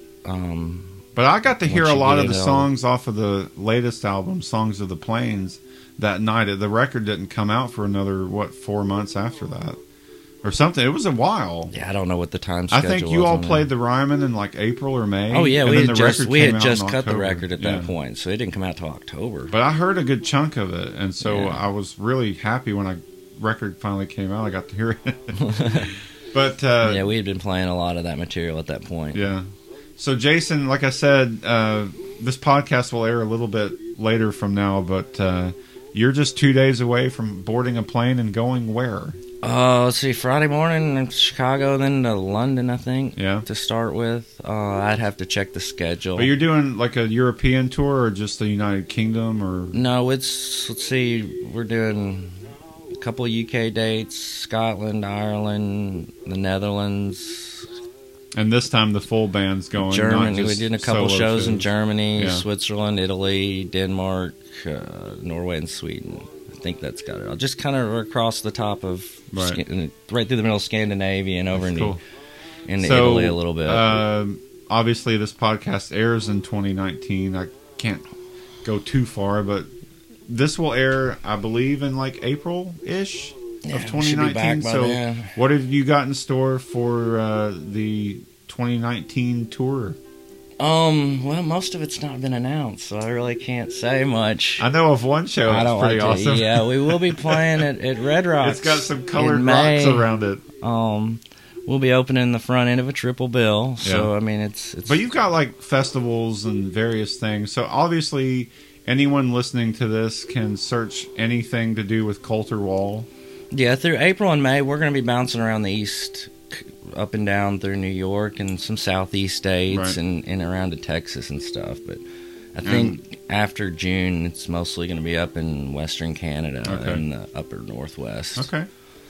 Um, But I got to hear Once a you lot get of the it songs off of the latest album, Songs of the Plains, that night. The record didn't come out for another 4 months after that, or something. It was a while. yeah, I don't know what the time I schedule think you was all on played that. the Ryman in like April or May. Oh yeah, and we then had the just record we came had out in just cut the October. record at that Yeah. point, so it didn't come out till October. But I heard a good chunk of it, and so Yeah. I was really happy when record finally came out. I got to hear it. But yeah, we had been playing a lot of that material at that point. yeah. So Jason, like I said, this podcast will air a little bit later from now, but you're just 2 days away from boarding a plane and going where? Let's see, Friday morning in Chicago, then to London, I think. Yeah. To start with, I'd have to check the schedule. But you're doing like a European tour or just the United Kingdom or? No, let's see, we're doing a couple UK dates: Scotland, Ireland, the Netherlands, And this time the full band's going. not Germany. just We're doing a couple solo shows in Germany, Yeah. Switzerland, Italy, Denmark, Norway, and Sweden. I think that's got it. I'll just kind of across the top of, Right. right through the middle of Scandinavia and over That's into, cool. into So, Italy a little bit. Obviously, this podcast airs in 2019. I can't go too far, but this will air, I believe, in like April-ish Yeah, of we should be 2019. back by So, then. what have you got in store for the 2019 tour? Well, most of it's not been announced, so I really can't say much. I know of one show I that's don't pretty like to. awesome. Yeah, we will be playing at Red Rocks. It's got some colored in rocks May. around it. We'll be opening the front end of a triple bill. So Yeah. I mean, it's. But you've got like festivals and various things. So obviously, anyone listening to this can search anything to do with Coulter Wall. Yeah, through April and May, we're going to be bouncing around the east, up and down through New York and some southeast states Right. and around to Texas and stuff. But I think after June, it's mostly going to be up in western Canada Okay. and the upper northwest. Okay.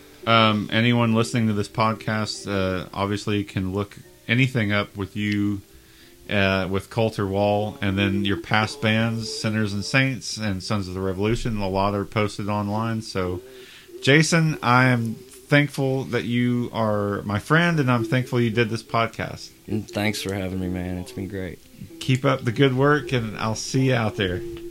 Anyone listening to this podcast obviously can look anything up with you with Coulter Wall, and then your past bands, Sinners and Saints and Sons of the Revolution. A lot are posted online. So, Jason, I am thankful that you are my friend, and I'm thankful you did this podcast. And thanks for having me, man. It's been great. Keep up the good work, and I'll see you out there.